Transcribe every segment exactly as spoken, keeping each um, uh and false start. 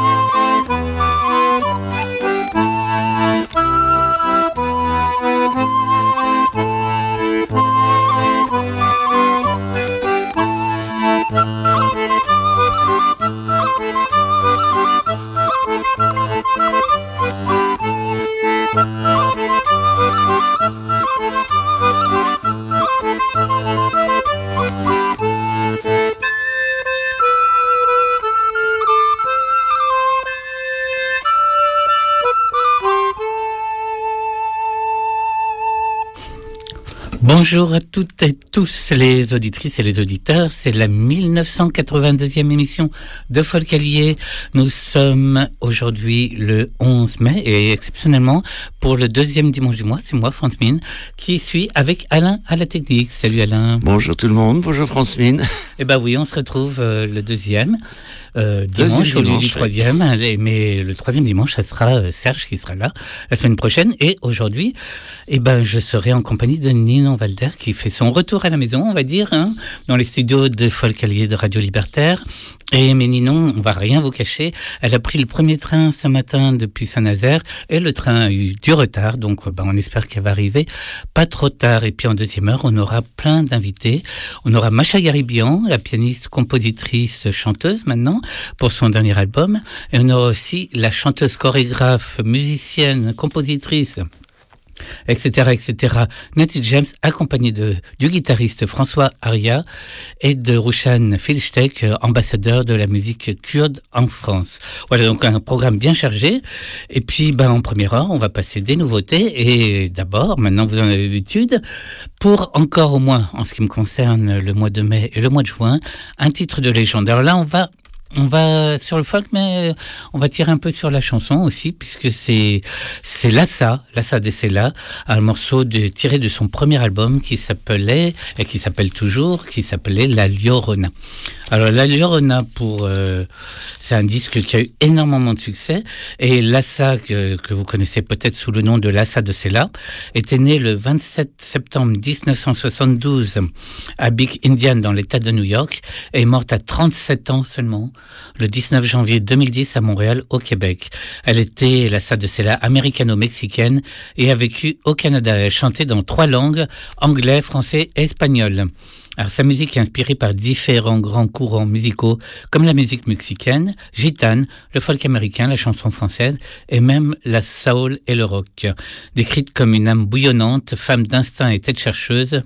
Bonjour à toutes et tous les auditrices et les auditeurs, c'est la mille neuf cent quatre-vingt-deuxième émission de Folk Allié. Nous sommes aujourd'hui le onze mai et exceptionnellement pour le deuxième dimanche du mois, c'est moi, France Mine, qui suis avec Alain à la technique. Salut Alain. Bonjour tout le monde, bonjour France Mine. Eh ben oui, on se retrouve euh, le deuxième. Euh, dimanche au lieu du troisième, ouais. Mais le troisième dimanche, ça sera euh, Serge qui sera là la semaine prochaine. Et aujourd'hui, eh ben, je serai en compagnie de Ninon Walder qui fait son retour à la maison, on va dire, hein, dans les studios de Folk Allié de Radio Libertaire. Et mais Ninon, on va rien vous cacher, elle a pris le premier train ce matin depuis Saint-Nazaire et le train a eu du retard, donc ben, on espère qu'elle va arriver pas trop tard. Et puis en deuxième heure, on aura plein d'invités. On aura Macha Garibian, la pianiste, compositrice, chanteuse maintenant, pour son dernier album. Et on aura aussi la chanteuse, chorégraphe, musicienne, compositrice, et cetera, et cetera. Natty James, accompagnée de, du guitariste François Aria et de Roushan Filstek, ambassadeur de la musique kurde en France. Voilà, donc un programme bien chargé. Et puis, ben, en première heure, on va passer des nouveautés. Et d'abord, maintenant vous en avez l'habitude, pour encore au moins, en ce qui me concerne, le mois de mai et le mois de juin, un titre de légende. Alors là, on va On va sur le folk, mais on va tirer un peu sur la chanson aussi, puisque c'est c'est Lassa, Lassa Dessela, un morceau de, tiré de son premier album qui s'appelait, et qui s'appelle toujours, qui s'appelait La Llorona. Alors La Llorona, pour, euh, c'est un disque qui a eu énormément de succès, et Lassa, que, que vous connaissez peut-être sous le nom de Lassa Dessela, était né le vingt-sept septembre dix-neuf cent soixante-douze à Big Indian dans l'État de New York, et est morte à trente-sept ans seulement, le dix-neuf janvier deux mille dix à Montréal, au Québec. Elle était Lassa Dessela américano-mexicaine et a vécu au Canada. Elle chantait dans trois langues, anglais, français et espagnol. Alors, sa musique est inspirée par différents grands courants musicaux, comme la musique mexicaine, gitane, le folk américain, la chanson française, et même la soul et le rock. Décrite comme une âme bouillonnante, femme d'instinct et tête chercheuse,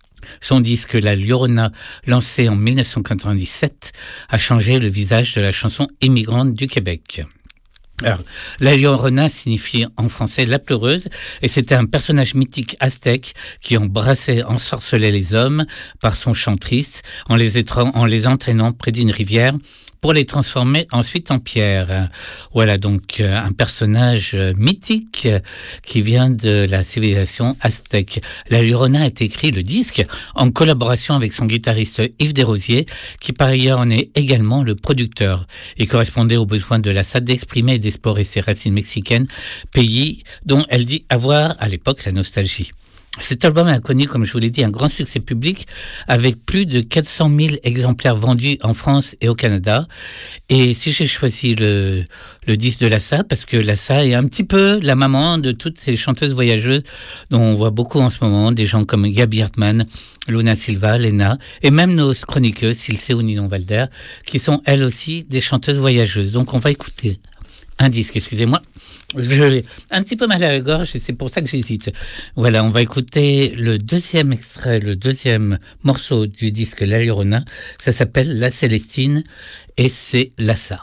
son disque La Llorona, lancé en mille neuf cent quatre-vingt-dix-sept, a changé le visage de la chanson immigrante du Québec. Alors, La Llorona signifie en français la pleureuse, et c'était un personnage mythique aztèque qui embrassait, ensorcelait les hommes par son chant triste en les, étra- en les entraînant près d'une rivière pour les transformer ensuite en pierre. Voilà donc euh, un personnage euh, mythique euh, qui vient de la civilisation aztèque. La Llorona a été écrit, le disque, en collaboration avec son guitariste Yves Desrosiers, qui par ailleurs en est également le producteur. Il correspondait aux besoins de Lassa d'exprimer et d'explorer ses racines mexicaines, pays dont elle dit avoir à l'époque la nostalgie. Cet album a connu, comme je vous l'ai dit, un grand succès public avec plus de quatre cent mille exemplaires vendus en France et au Canada. Et si j'ai choisi le, le disque de Lassa, parce que Lassa est un petit peu la maman de toutes ces chanteuses voyageuses dont on voit beaucoup en ce moment, des gens comme Gaby Hartmann, Luna Silva, Lena, et même nos chroniqueuses, Silsé ou Ninon Walder, qui sont elles aussi des chanteuses voyageuses. Donc on va écouter un disque, excusez-moi, j'ai un petit peu mal à la gorge et c'est pour ça que j'hésite. Voilà, on va écouter le deuxième extrait, le deuxième morceau du disque La Llorona. Ça s'appelle La Célestine et c'est Lassa.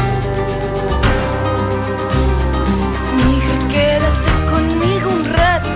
Quédate conmigo un rato.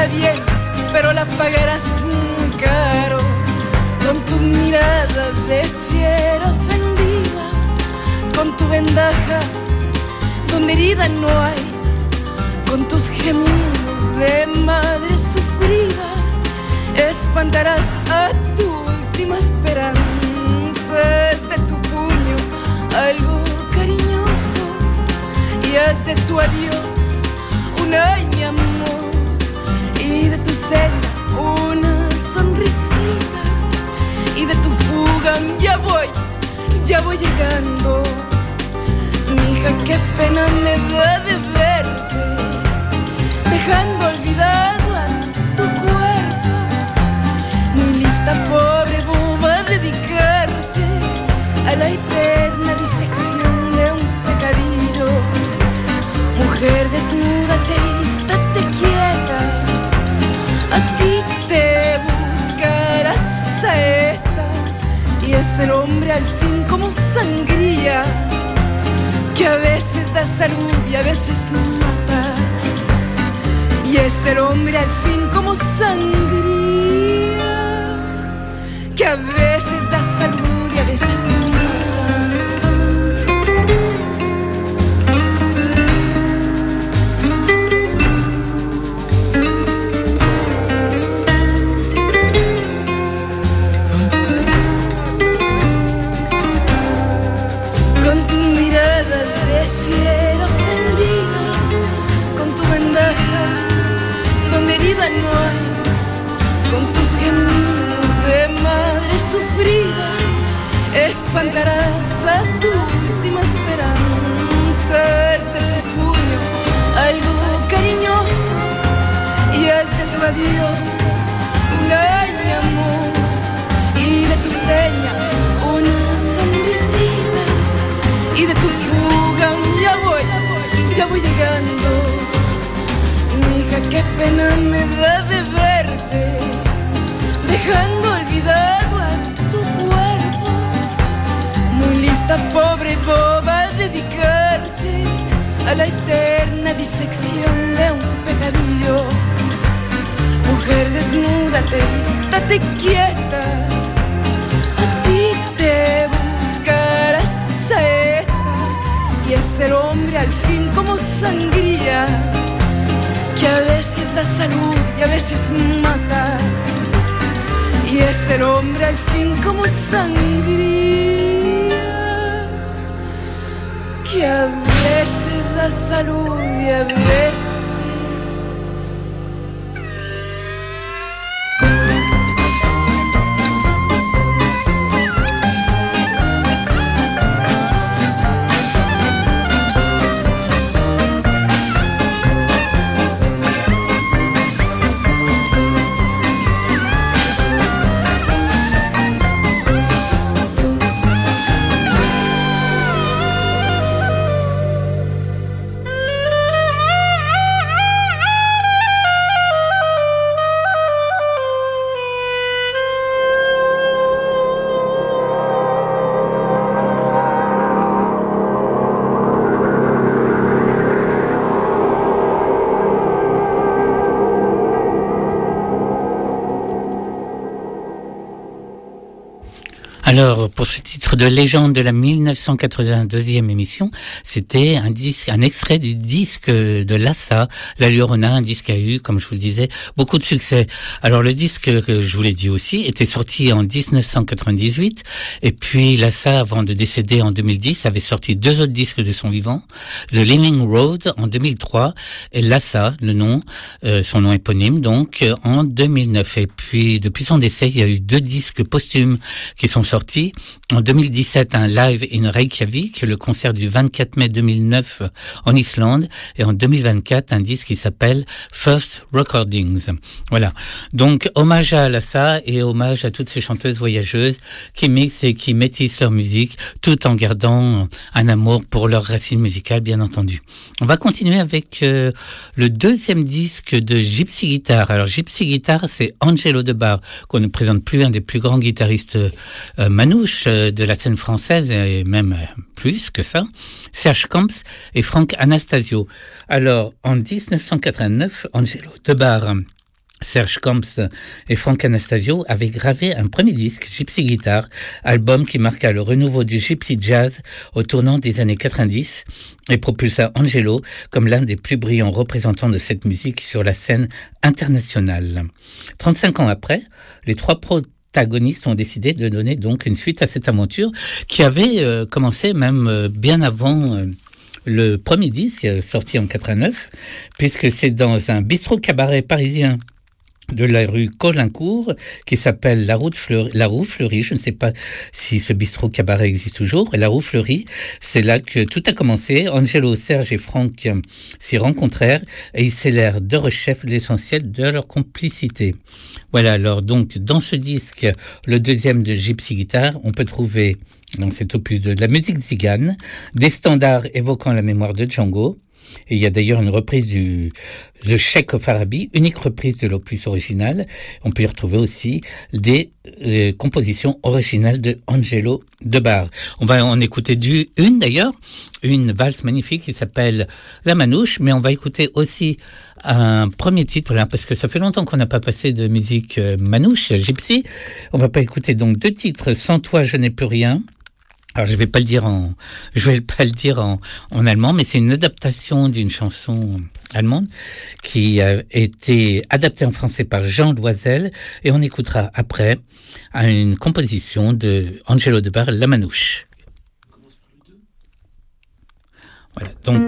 está bien, pero la pagarás muy caro. Con tu mirada de fiera ofendida, con tu vendaja donde herida no hay, con tus gemidos de madre sufrida, espantarás a tu última esperanza. Es de tu puño algo cariñoso y haz de tu adiós un ay mi amor, y de tu seña una sonrisita, y de tu fuga ya voy, ya voy llegando. Mija, qué pena me da de verte, dejando olvidado a tu cuerpo. Muy lista, pobre boba, a dedicarte a la eterna disección de un pecadillo. Mujer, desnúdate y estate quieta, a ti te buscará saeta, y es el hombre al fin como sangría, que a veces da salud y a veces mata. Y es el hombre al fin como sangría, que a veces da salud y a veces mata. No hay, con tus gemidos de madre sufrida, espantarás a tu última esperanza. Es de tu puño algo cariñoso y es de tu adiós un ay mi amor, y de tu seña una sonrisita, y de tu fuga un ya voy, ya voy llegando. Mija, qué pena me da de verte, dejando olvidado a tu cuerpo. Muy lista, pobre boba, a dedicarte a la eterna disección de un pecadillo. Mujer, desnúdate, estate quieta, a ti te buscará saeta, y es el hombre al fin como sangría, que a veces da salud y a veces mata. Y es el hombre al fin como sangría, que a veces da salud y a veces... Alors, pour ce titre de légende de la mille neuf cent quatre-vingt-deuxième émission, c'était un disque, un extrait du disque de Lassa, La Llorona, un disque qui a eu, comme je vous le disais, beaucoup de succès. Alors, le disque que je vous l'ai dit aussi était sorti en dix-neuf cent quatre-vingt-dix-huit, et puis Lassa, avant de décéder en deux mille dix, avait sorti deux autres disques de son vivant, The Living Road en deux mille trois, et Lassa, le nom, euh, son nom éponyme, donc, en deux mille neuf. Et puis, depuis son décès, il y a eu deux disques posthumes qui sont sortis. En deux mille dix-sept, un live in Reykjavik, le concert du vingt-quatre mai deux mille neuf en Islande, et en deux mille vingt-quatre, un disque qui s'appelle First Recordings. Voilà. Donc, hommage à Lassa et hommage à toutes ces chanteuses voyageuses qui mixent et qui métissent leur musique, tout en gardant un amour pour leurs racines musicales, bien entendu. On va continuer avec euh, le deuxième disque de Gypsy Guitar. Alors, Gypsy Guitar, c'est Angelo De Bar, qu'on ne présente plus, un des plus grands guitaristes euh, manouches euh, de la scène française, et même euh, plus que ça, Serge Camps et Frank Anastasio. Alors, en dix-neuf cent quatre-vingt-neuf, Angelo De Bar Serge Camps et Franck Anastasio avaient gravé un premier disque, Gypsy Guitar, album qui marqua le renouveau du gypsy jazz au tournant des années quatre-vingt-dix et propulsa Angelo comme l'un des plus brillants représentants de cette musique sur la scène internationale. trente-cinq ans après, les trois protagonistes ont décidé de donner donc une suite à cette aventure qui avait euh, commencé même euh, bien avant euh, le premier disque sorti en quatre-vingt-neuf, puisque c'est dans un bistrot cabaret parisien de la rue Colincourt, qui s'appelle la, Fleur, la Roue Fleurie. Je ne sais pas si ce bistrot cabaret existe toujours. La Roue Fleurie, c'est là que tout a commencé. Angelo, Serge et Franck s'y rencontrèrent et ils scellèrent de rechef l'essentiel de leur complicité. Voilà, alors donc dans ce disque, le deuxième de Gypsy Guitar, on peut trouver dans cet opus de la musique zigane, des standards évoquant la mémoire de Django. Et il y a d'ailleurs une reprise du The Sheikh of Arabi, unique reprise de l'opus original. On peut y retrouver aussi des euh, compositions originales de Angelo Debar. On va en écouter du, une d'ailleurs, une valse magnifique qui s'appelle La Manouche, mais on va écouter aussi un premier titre, là, parce que ça fait longtemps qu'on n'a pas passé de musique euh, manouche, gypsy. On va pas écouter donc deux titres, Sans toi je n'ai plus rien. Alors je vais pas le dire en, je vais pas le dire en, en allemand, mais c'est une adaptation d'une chanson allemande qui a été adaptée en français par Jean Loisel, et on écoutera après une composition de Angelo Debar, La Manouche. Voilà, donc.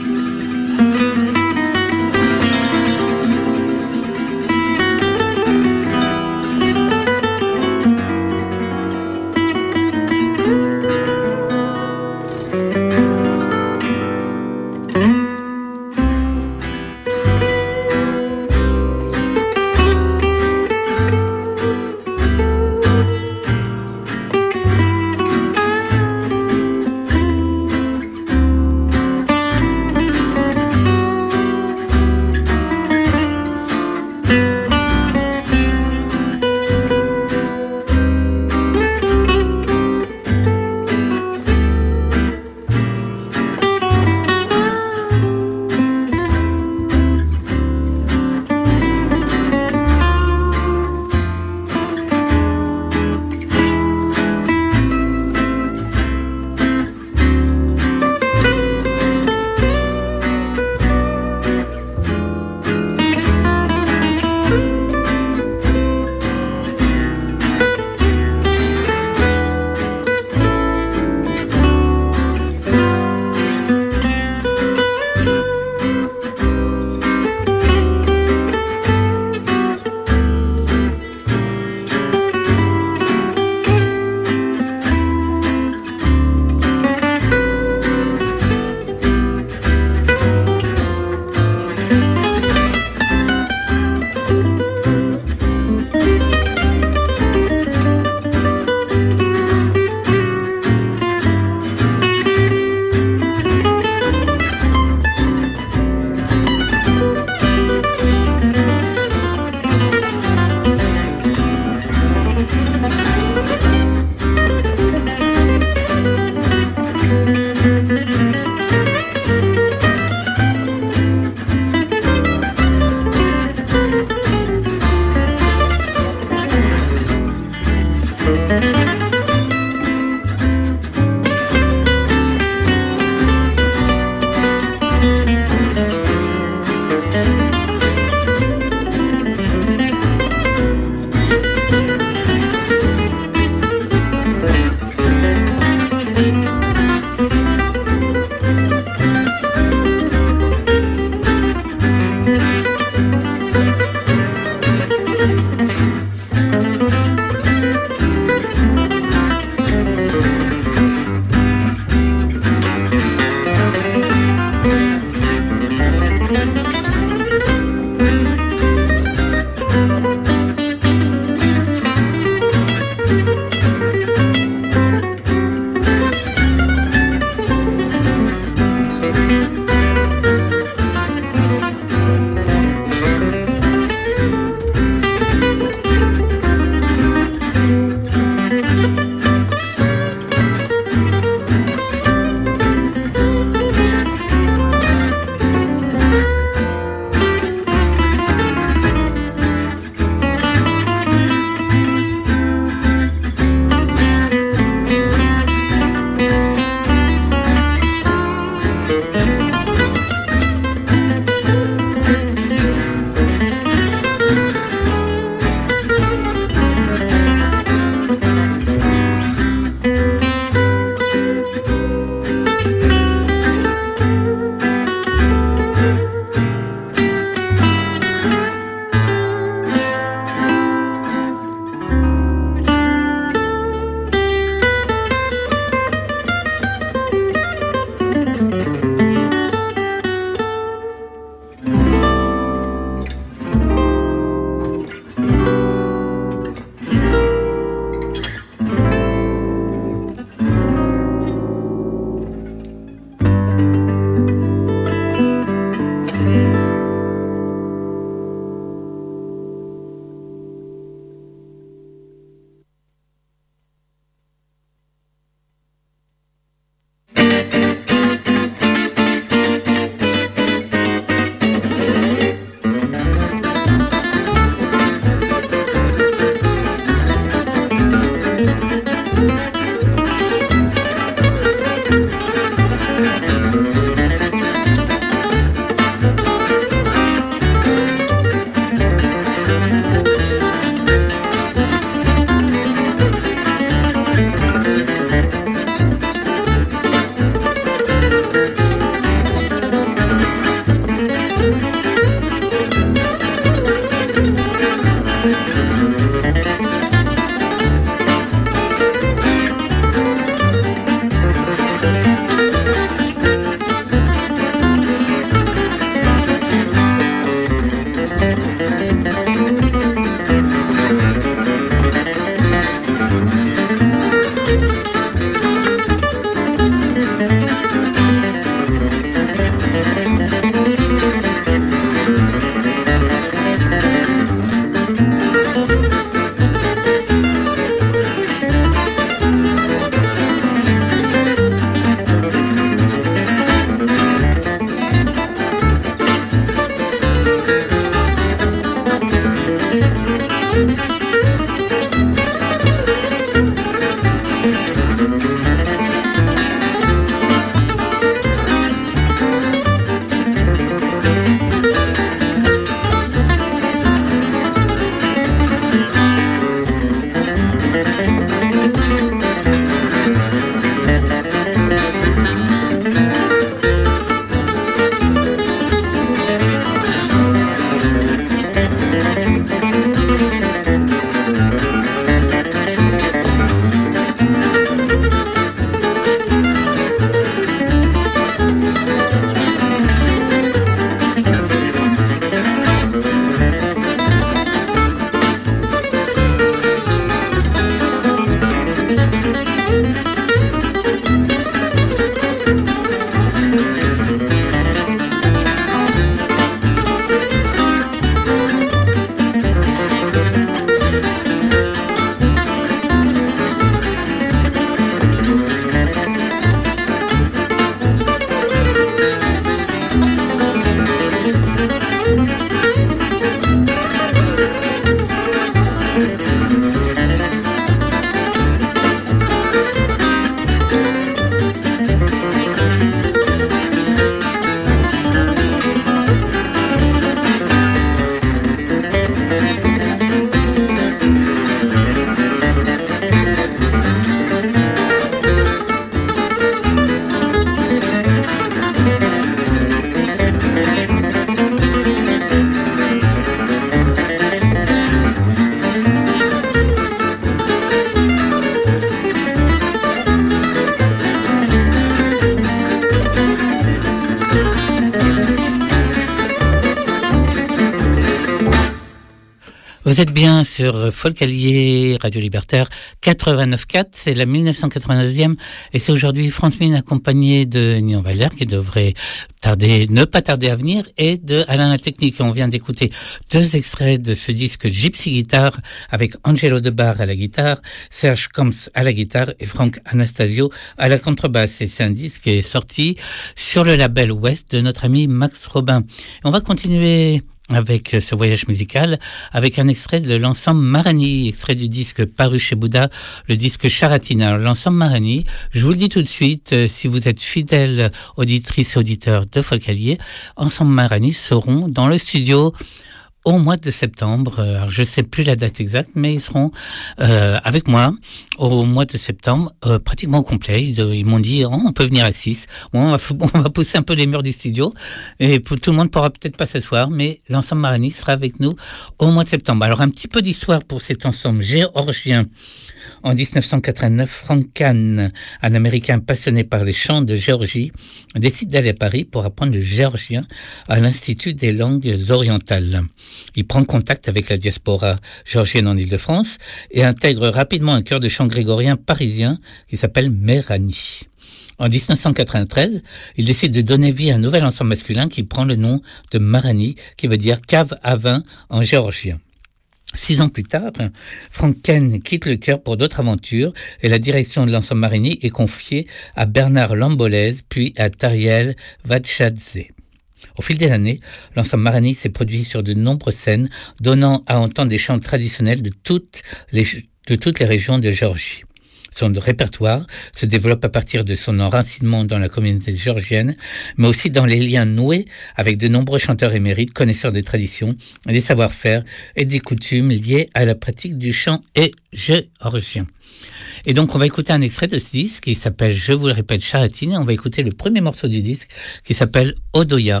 Vous êtes bien sur Folk Allier, Radio Libertaire quatre-vingt-neuf quatre, c'est la mille neuf cent quatre-vingt-neuvième et c'est aujourd'hui France Mine accompagné de Nian Valder qui devrait tarder, ne pas tarder à venir et de Alain La Technique. On vient d'écouter deux extraits de ce disque Gypsy Guitar avec Angelo Debar à la guitare, Serge Camps à la guitare et Franck Anastasio à la contrebasse. Et c'est un disque qui est sorti sur le label Ouest de notre ami Max Robin. Et on va continuer avec ce voyage musical, avec un extrait de l'ensemble Marani, extrait du disque paru chez Bouddha, le disque Charatina. L'ensemble Marani, je vous le dis tout de suite, euh, si vous êtes fidèles auditrices et auditeurs de Folk Allier, ensemble Marani seront dans le studio au mois de septembre. Alors, je ne sais plus la date exacte, mais ils seront euh, avec moi au mois de septembre, euh, pratiquement au complet. Ils, ils m'ont dit, oh, on peut venir à six. Bon, on, va, on va pousser un peu les murs du studio et pour, tout le monde pourra peut-être pas s'asseoir, mais l'ensemble Marani sera avec nous au mois de septembre. Alors, un petit peu d'histoire pour cet ensemble géorgien. En dix-neuf cent quatre-vingt-neuf, Frank Kahn, un Américain passionné par les chants de Géorgie, décide d'aller à Paris pour apprendre le géorgien à l'Institut des langues orientales. Il prend contact avec la diaspora géorgienne en Île-de-France et intègre rapidement un chœur de chant grégorien parisien qui s'appelle Merani. En dix-neuf cent quatre-vingt-treize, il décide de donner vie à un nouvel ensemble masculin qui prend le nom de Marani, qui veut dire cave à vin en géorgien. Six ans plus tard, Frank Kahn quitte le chœur pour d'autres aventures et la direction de l'ensemble Marani est confiée à Bernard Lambolèze puis à Tariel Vatchadze. Au fil des années, l'ensemble Marani s'est produit sur de nombreuses scènes, donnant à entendre des chants traditionnels de toutes les, de toutes les régions de Géorgie. Son répertoire se développe à partir de son enracinement dans la communauté géorgienne, mais aussi dans les liens noués avec de nombreux chanteurs émérites, connaisseurs des traditions, des savoir-faire et des coutumes liés à la pratique du chant et géorgien. Et donc, on va écouter un extrait de ce disque qui s'appelle, je vous le répète, Charatine, et on va écouter le premier morceau du disque qui s'appelle Odoya.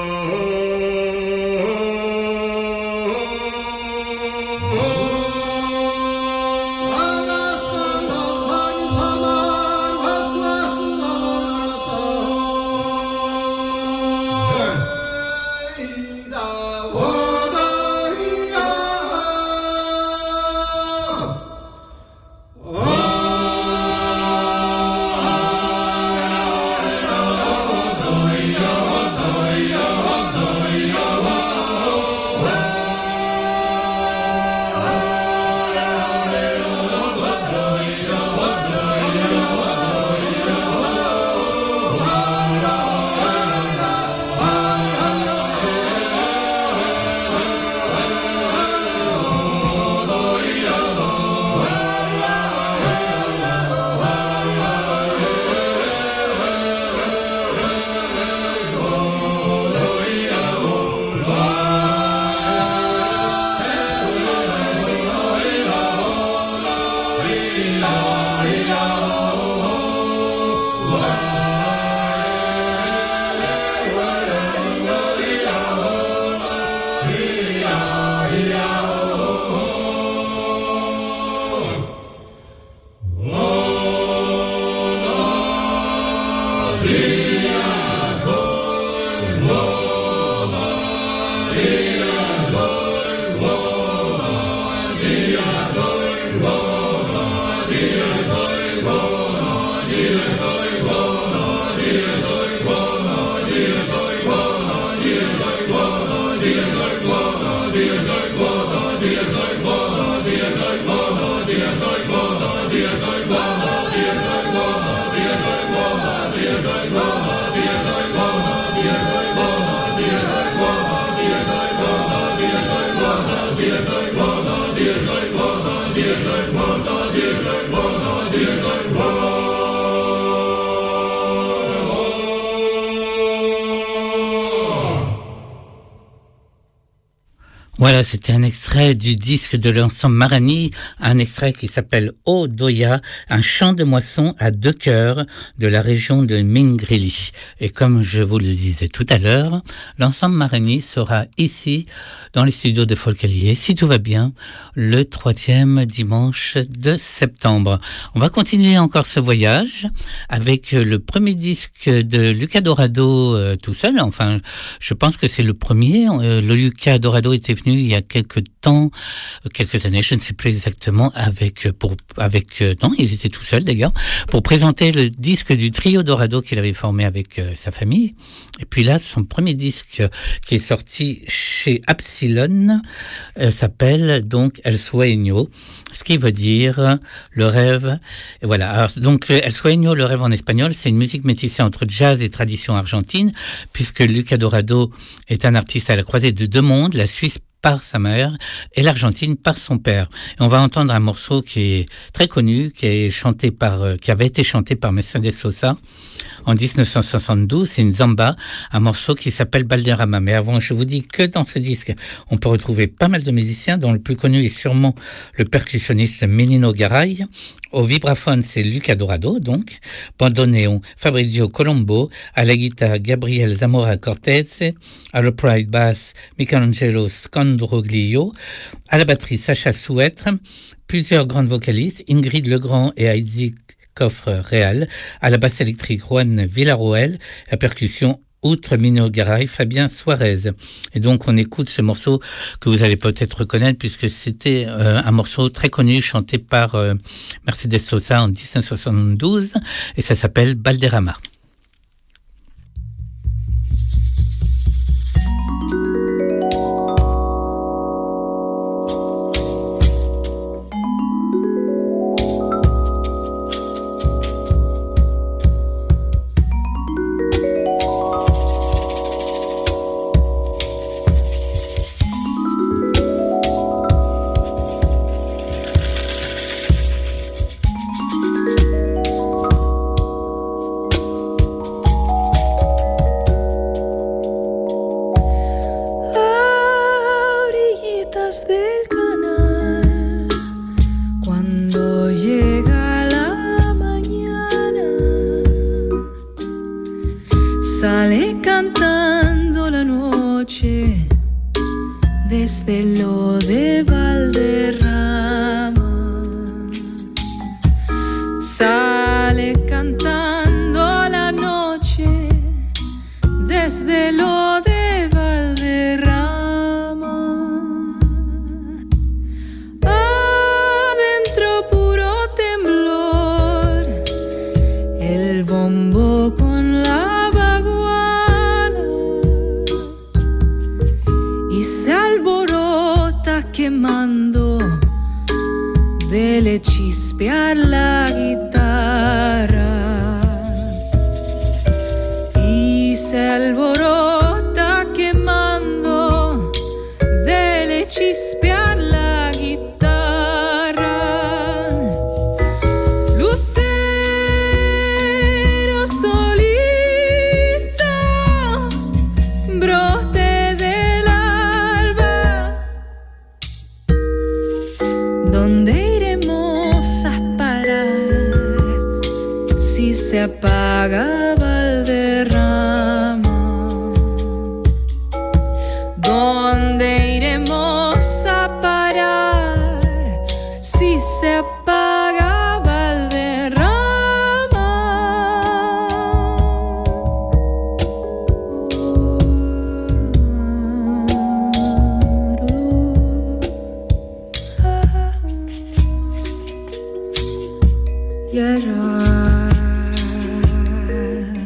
Oh Voilà, c'était un extrait du disque de l'ensemble Marani, un extrait qui s'appelle O Doya, un chant de moisson à deux chœurs de la région de Mingreli. Et comme je vous le disais tout à l'heure, l'ensemble Marani sera ici, dans les studios de Folcalier, si tout va bien, le troisième dimanche de septembre. On va continuer encore ce voyage avec le premier disque de Luca Dorado euh, tout seul. Enfin, je pense que c'est le premier. Euh, le Luca Dorado était venu il y a quelques temps, quelques années, je ne sais plus exactement, avec, pour, avec, non, ils étaient tout seuls d'ailleurs, pour présenter le disque du trio Dorado qu'il avait formé avec euh, sa famille. Et puis là, son premier disque qui est sorti chez Epsilon euh, s'appelle donc El Sueño, ce qui veut dire le rêve. Et voilà. Alors, donc, El Sueño, le rêve en espagnol, c'est une musique métissée entre jazz et tradition argentine, puisque Luca Dorado est un artiste à la croisée de deux mondes, la Suisse par sa mère et l'Argentine par son père. Et on va entendre un morceau qui est très connu, qui est chanté par, euh, qui avait été chanté par Mercedes Sosa en dix-neuf cent soixante-douze. C'est une zamba, un morceau qui s'appelle Balderrama. Mais avant, je vous dis que dans ce disque, on peut retrouver pas mal de musiciens, dont le plus connu est sûrement le percussionniste Menino Garay. Au vibraphone, c'est Luca Dorado, donc. Bandoneon, Fabrizio Colombo. À la guitare, Gabriel Zamora Cortez. À l'upright bass, Michelangelo Scandroglio. À la batterie, Sacha Souetre. Plusieurs grandes vocalistes, Ingrid Legrand et Heidi Coffre Real. À la basse électrique, Juan Villarroel. À percussion, outre Menino Garay, Fabien Suarez. Et donc on écoute ce morceau que vous allez peut-être reconnaître puisque c'était euh, un morceau très connu chanté par euh, Mercedes Sosa en dix-neuf cent soixante-douze et ça s'appelle Balderrama. Yeah.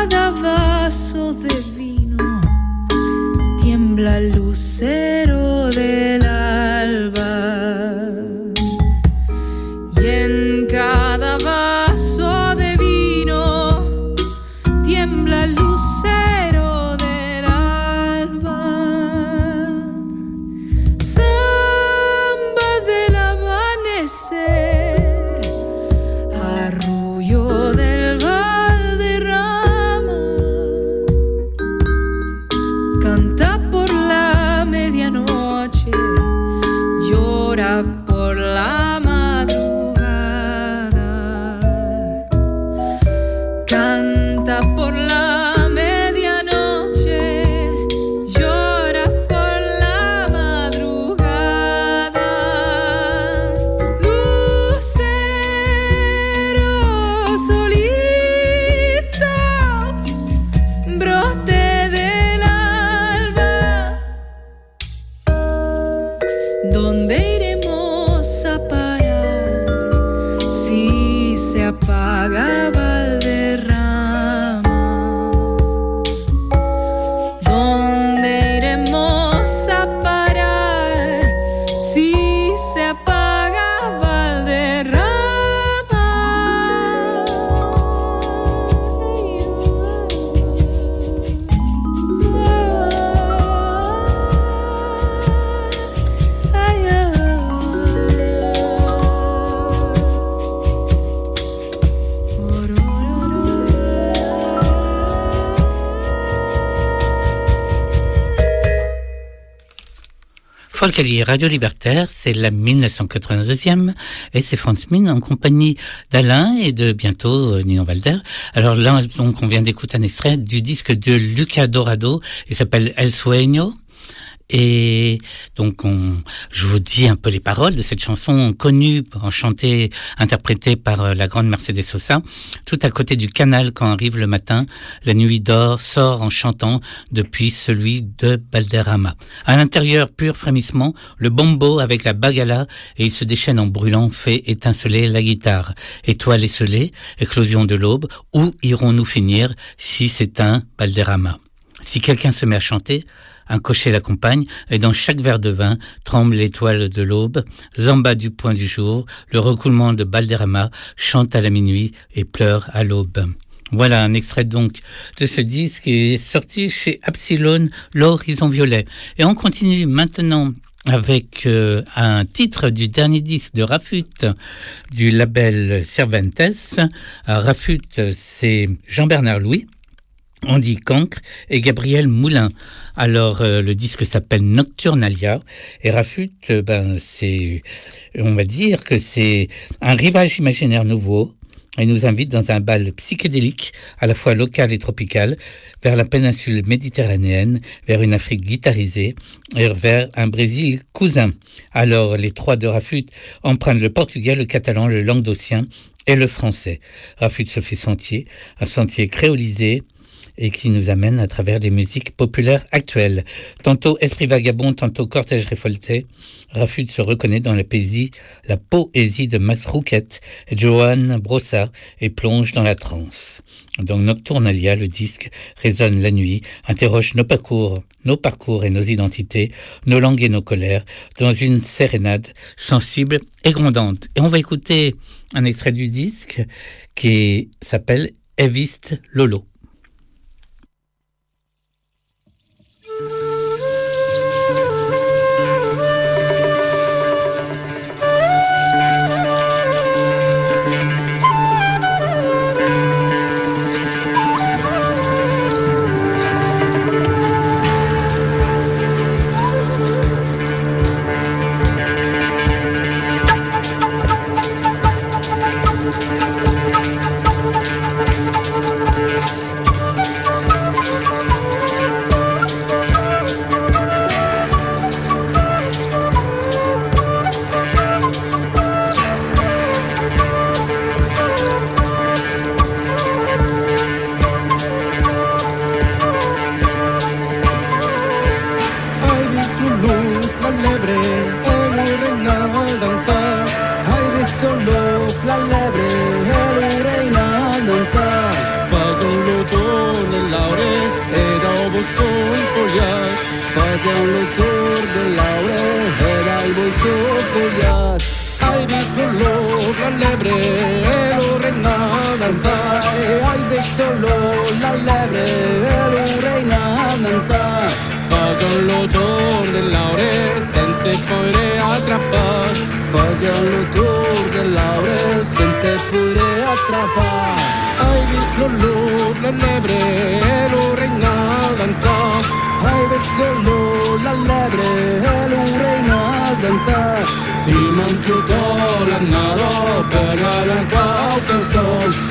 cada vaso de vino tiembla el lucero del alba, y en cada vaso de vino tiembla el lucero del alba. Samba del amanecer, arrullo del Valderrama, canta por la medianoche, llora por la madrugada, canta por la medianoche, llora por la madrugada. Lucero solito, brote del alba, ¿dónde iremos a parar si se apaga Valderrama? ¿Dónde iremos a parar si se apaga Valderrama? Ay, ay. Folkali, Radio Libertaire, c'est la mille neuf cent quatre-vingt-deuxième et c'est Franz Min en compagnie d'Alain et de bientôt euh, Nino Valder. Alors là, donc, on vient d'écouter un extrait du disque de Luca Dorado, il s'appelle El Sueño. Et donc, on, je vous dis un peu les paroles de cette chanson connue, chantée, interprétée par la grande Mercedes Sosa. Tout à côté du canal, quand arrive le matin, la nuit d'or sort en chantant depuis celui de Valderrama. À l'intérieur, pur frémissement, le bombo avec la bagala et il se déchaîne en brûlant, fait étinceler la guitare. Étoile esselée, éclosion de l'aube, où irons-nous finir si c'est un Valderrama? Si quelqu'un se met à chanter, un cocher l'accompagne, et dans chaque verre de vin tremble l'étoile de l'aube. Zamba du point du jour, le recoulement de Valderrama chante à la minuit et pleure à l'aube. Voilà un extrait donc de ce disque qui est sorti chez Absilon, l'Horizon Violet. Et on continue maintenant avec euh, un titre du dernier disque de Rafut du label Cervantes. Rafut, c'est Jean-Bernard Louis, Andy Cancre et Gabriel Moulin. Alors euh, le disque s'appelle Nocturnalia et Rafut, euh, ben c'est, on va dire que c'est un rivage imaginaire nouveau. Il nous invite dans un bal psychédélique, à la fois local et tropical, vers la péninsule méditerranéenne, vers une Afrique guitarisée et vers un Brésil cousin. Alors les trois de Rafut empruntent le portugais, le catalan, le languedocien et le français. Rafut se fait sentier, un sentier créolisé, et qui nous amène à travers des musiques populaires actuelles. Tantôt esprit vagabond, tantôt cortège révolté, Rafut se reconnaît dans la poésie, la poésie de Max Rouquette et Johann Brossa et plonge dans la transe. Dans Nocturnalia, le disque résonne la nuit, interroge nos parcours, nos parcours et nos identités, nos langues et nos colères, dans une sérénade sensible et grondante. Et on va écouter un extrait du disque qui s'appelle Evist Lolo. son foliat, faceam l'autor de laure ed alboi son foliat. Hai visto l'or, la lebre e lo reina danzare, hai visto l'or, la lebre e lo reina danzare. Faceam l'autor de laure senza poi attrappare, faceam l'autor de laure senza poi attrappare. Hai visto l'or, la lebre e lo reina danzare, hai visto l'or, la lebre e lo reina danzare. Ti manco todo l'annado per ganar qualche sos.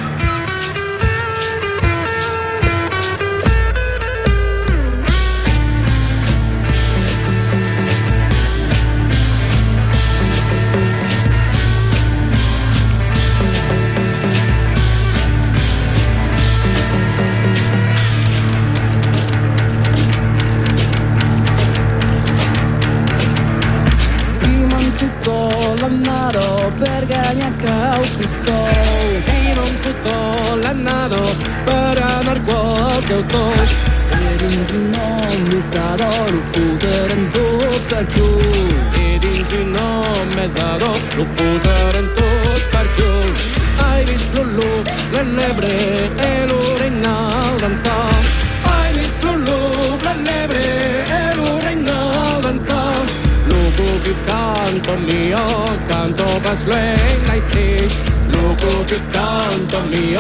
L'annado per ganar qualche sol, e non tutto l'annado per ganar qualche sol. Ed in non mi sarò lo footere in tutto il più, ed in non mi sarò lo footere in tutto il più. Hai visto lo, le lebre e lo reina danzare, hai visto lo, le lebre e lo reina danzare. Loco che canto mio, canto per splendere sì, loco che canto mio.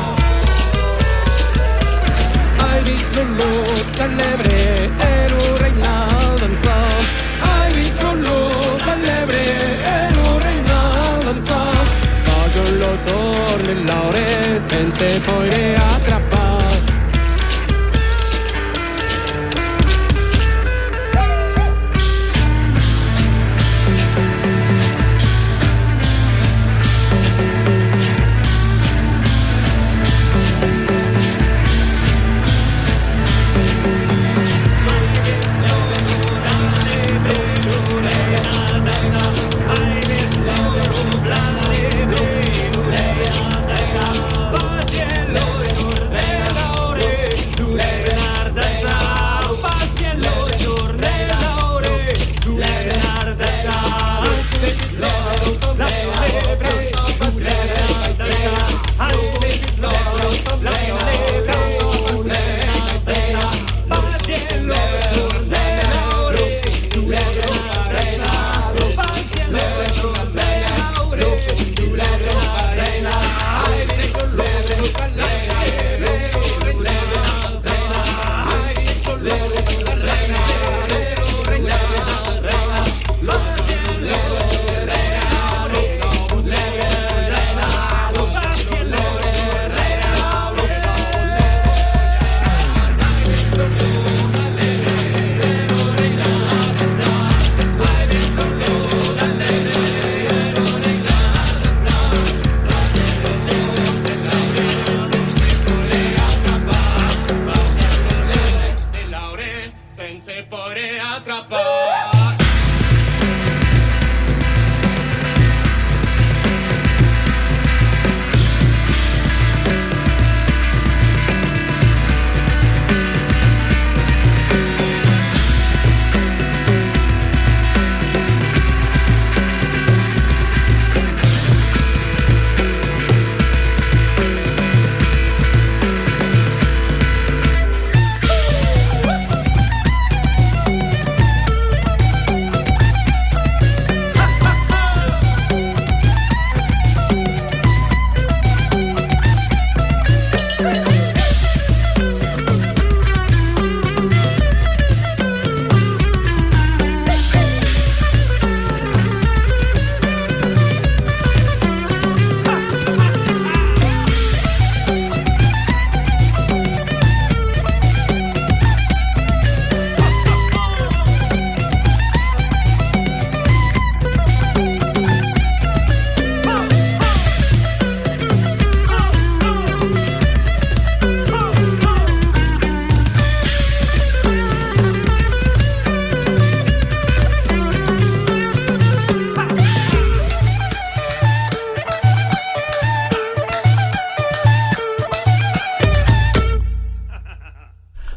Hai visto lo, la lebre e lo reina danzare, hai visto lo, la lebre e lo reina danzare. Faccio l'autor di laure senza poi attrappare.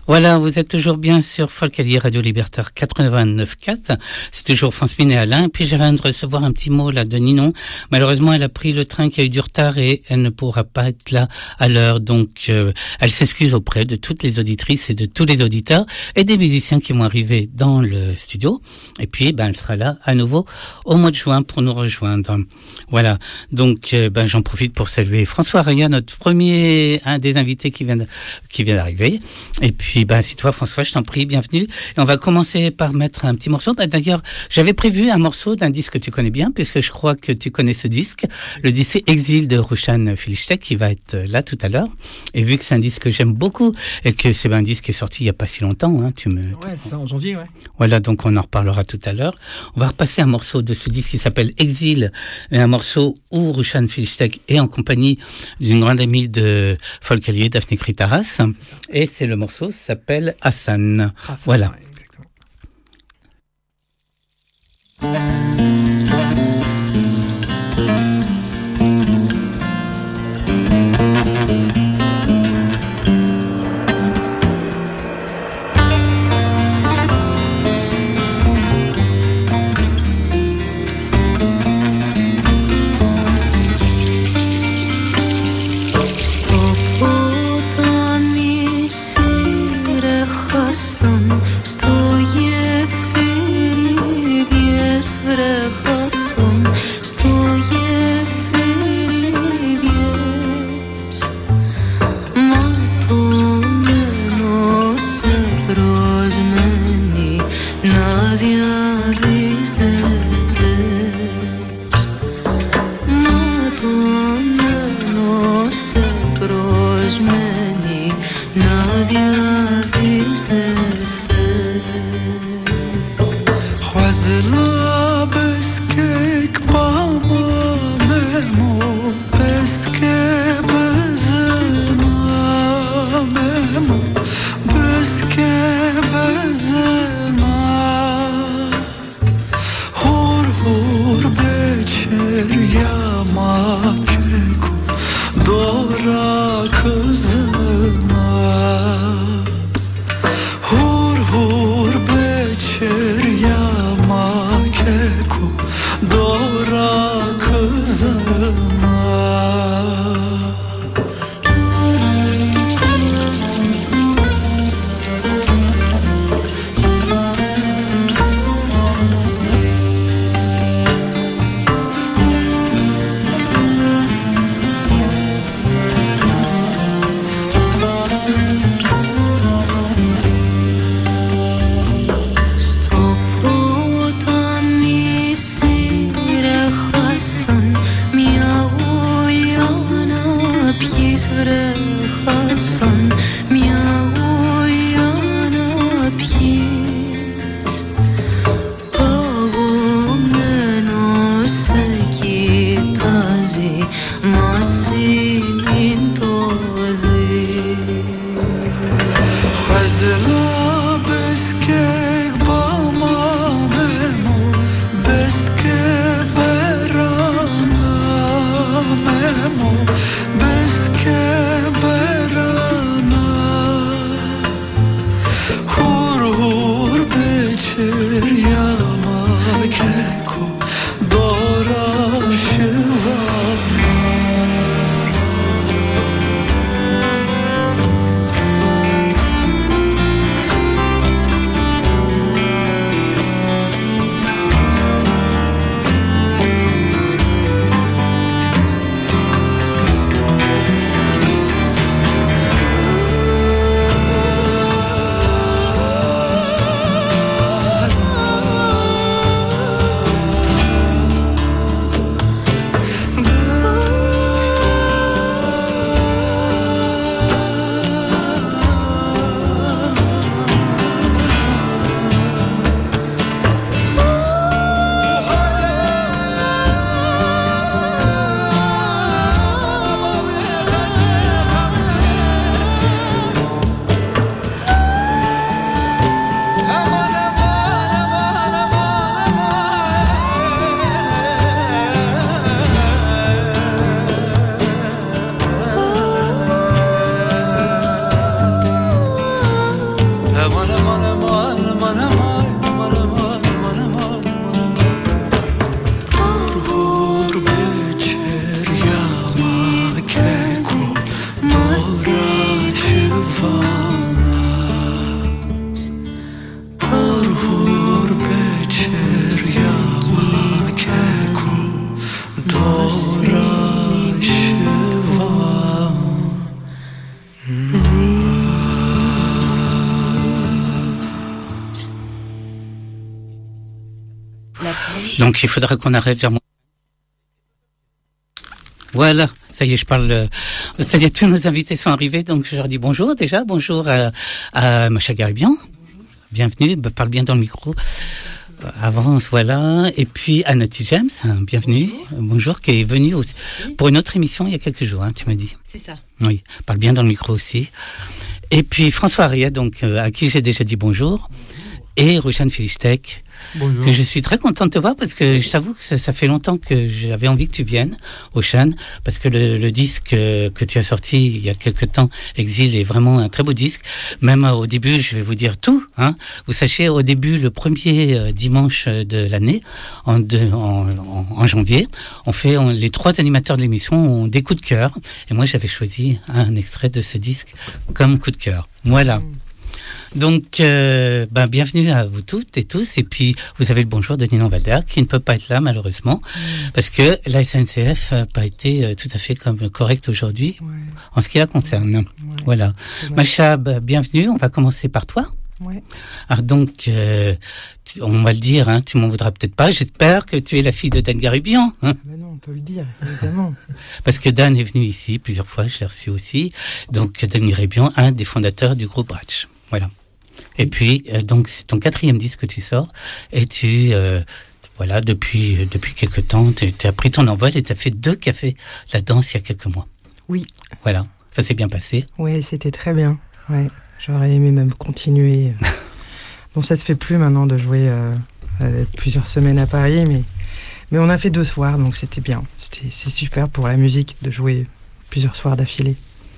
Voilà, vous êtes toujours bien sur Folk Allier Radio Libertaire quatre-vingt-neuf virgule quatre. C'est toujours François et Alain. Puis je viens de recevoir un petit mot là de Ninon. Malheureusement, elle a pris le train qui a eu du retard et elle ne pourra pas être là à l'heure. Donc, euh, elle s'excuse auprès de toutes les auditrices et de tous les auditeurs et des musiciens qui vont arriver dans le studio. Et puis, ben, elle sera là à nouveau au mois de juin pour nous rejoindre. Voilà. Donc, euh, ben, j'en profite pour saluer François Raya, notre premier, un des invités qui vient de, qui vient d'arriver. Et puis, ben, c'est toi, François, je t'en prie, bienvenue. Et on va commencer par mettre un petit morceau. Ben, d'ailleurs, j'avais prévu un morceau d'un disque que tu connais bien, puisque je crois que tu connais ce disque. Le disque, c'est Exil de Rushan Filishtek, qui va être là tout à l'heure. Et vu que c'est un disque que j'aime beaucoup, et que c'est un disque qui est sorti il n'y a pas si longtemps, hein, tu me... Ouais, c'est ça, en janvier, ouais. Voilà, donc on en reparlera tout à l'heure. On va repasser un morceau de ce disque qui s'appelle Exil, et un morceau où Rushan Filishtek est en compagnie d'une grande amie de Folk Allier, Daphné Kritaras. C'est et c'est le morceau s'appelle Hassan. Hassan, voilà. Ouais, exactement. Donc il faudra qu'on arrête vers moi. Voilà, ça y est, je parle. Ça y est, tous nos invités sont arrivés, donc je leur dis bonjour déjà. Bonjour à, à Macha Garibian. Bienvenue, parle bien dans le micro. Avance, voilà. Et puis Anati James, bienvenue. Bonjour. Bonjour, qui est venue aussi pour une autre émission il y a quelques jours, hein, tu m'as dit. C'est ça. Oui, parle bien dans le micro aussi. Et puis François Ariet, donc, euh, à qui j'ai déjà dit bonjour. Et Rochane Filistek. Bonjour. Que je suis très contente de te voir parce que je t'avoue que ça, ça fait longtemps que j'avais envie que tu viennes, Rochane, parce que le, le disque que, que tu as sorti il y a quelque temps, Exil, est vraiment un très beau disque. Même euh, au début, je vais vous dire tout. Hein. Vous sachez, au début, le premier euh, dimanche de l'année, en, de, en, en, en janvier, on fait on, les trois animateurs de l'émission ont des coups de cœur. Et moi, j'avais choisi un extrait de ce disque comme coup de cœur. Voilà. Mmh. Donc, euh, ben, bienvenue à vous toutes et tous. Et puis, vous avez le bonjour de Ninon Valder, qui ne peut pas être là, malheureusement, mmh. parce que la S N C F n'a pas été euh, tout à fait comme correcte aujourd'hui, ouais. en ce qui la concerne. Ouais. Voilà. Ouais. Macha, ben, bienvenue. On va commencer par toi. Ouais. Alors donc, euh, tu, on va le dire, hein, tu m'en voudras peut-être pas. J'espère que tu es la fille de Dan Garibian. Hein. Ben non, on peut le dire, évidemment. Parce que Dan est venu ici plusieurs fois, je l'ai reçu aussi. Donc, Dan Garibian, un des fondateurs du groupe Bratch. Voilà. Et puis, euh, donc, c'est ton quatrième disque que tu sors. Et tu, euh, voilà, depuis, euh, depuis quelques temps, tu as pris ton envol et tu as fait deux cafés la danse il y a quelques mois. Oui. Voilà, ça s'est bien passé. Oui, c'était très bien. Ouais. J'aurais aimé même continuer. Bon, ça se fait plus maintenant de jouer euh, euh, plusieurs semaines à Paris, mais, mais on a fait deux soirs, donc c'était bien. C'était, c'est super pour la musique de jouer plusieurs soirs d'affilée.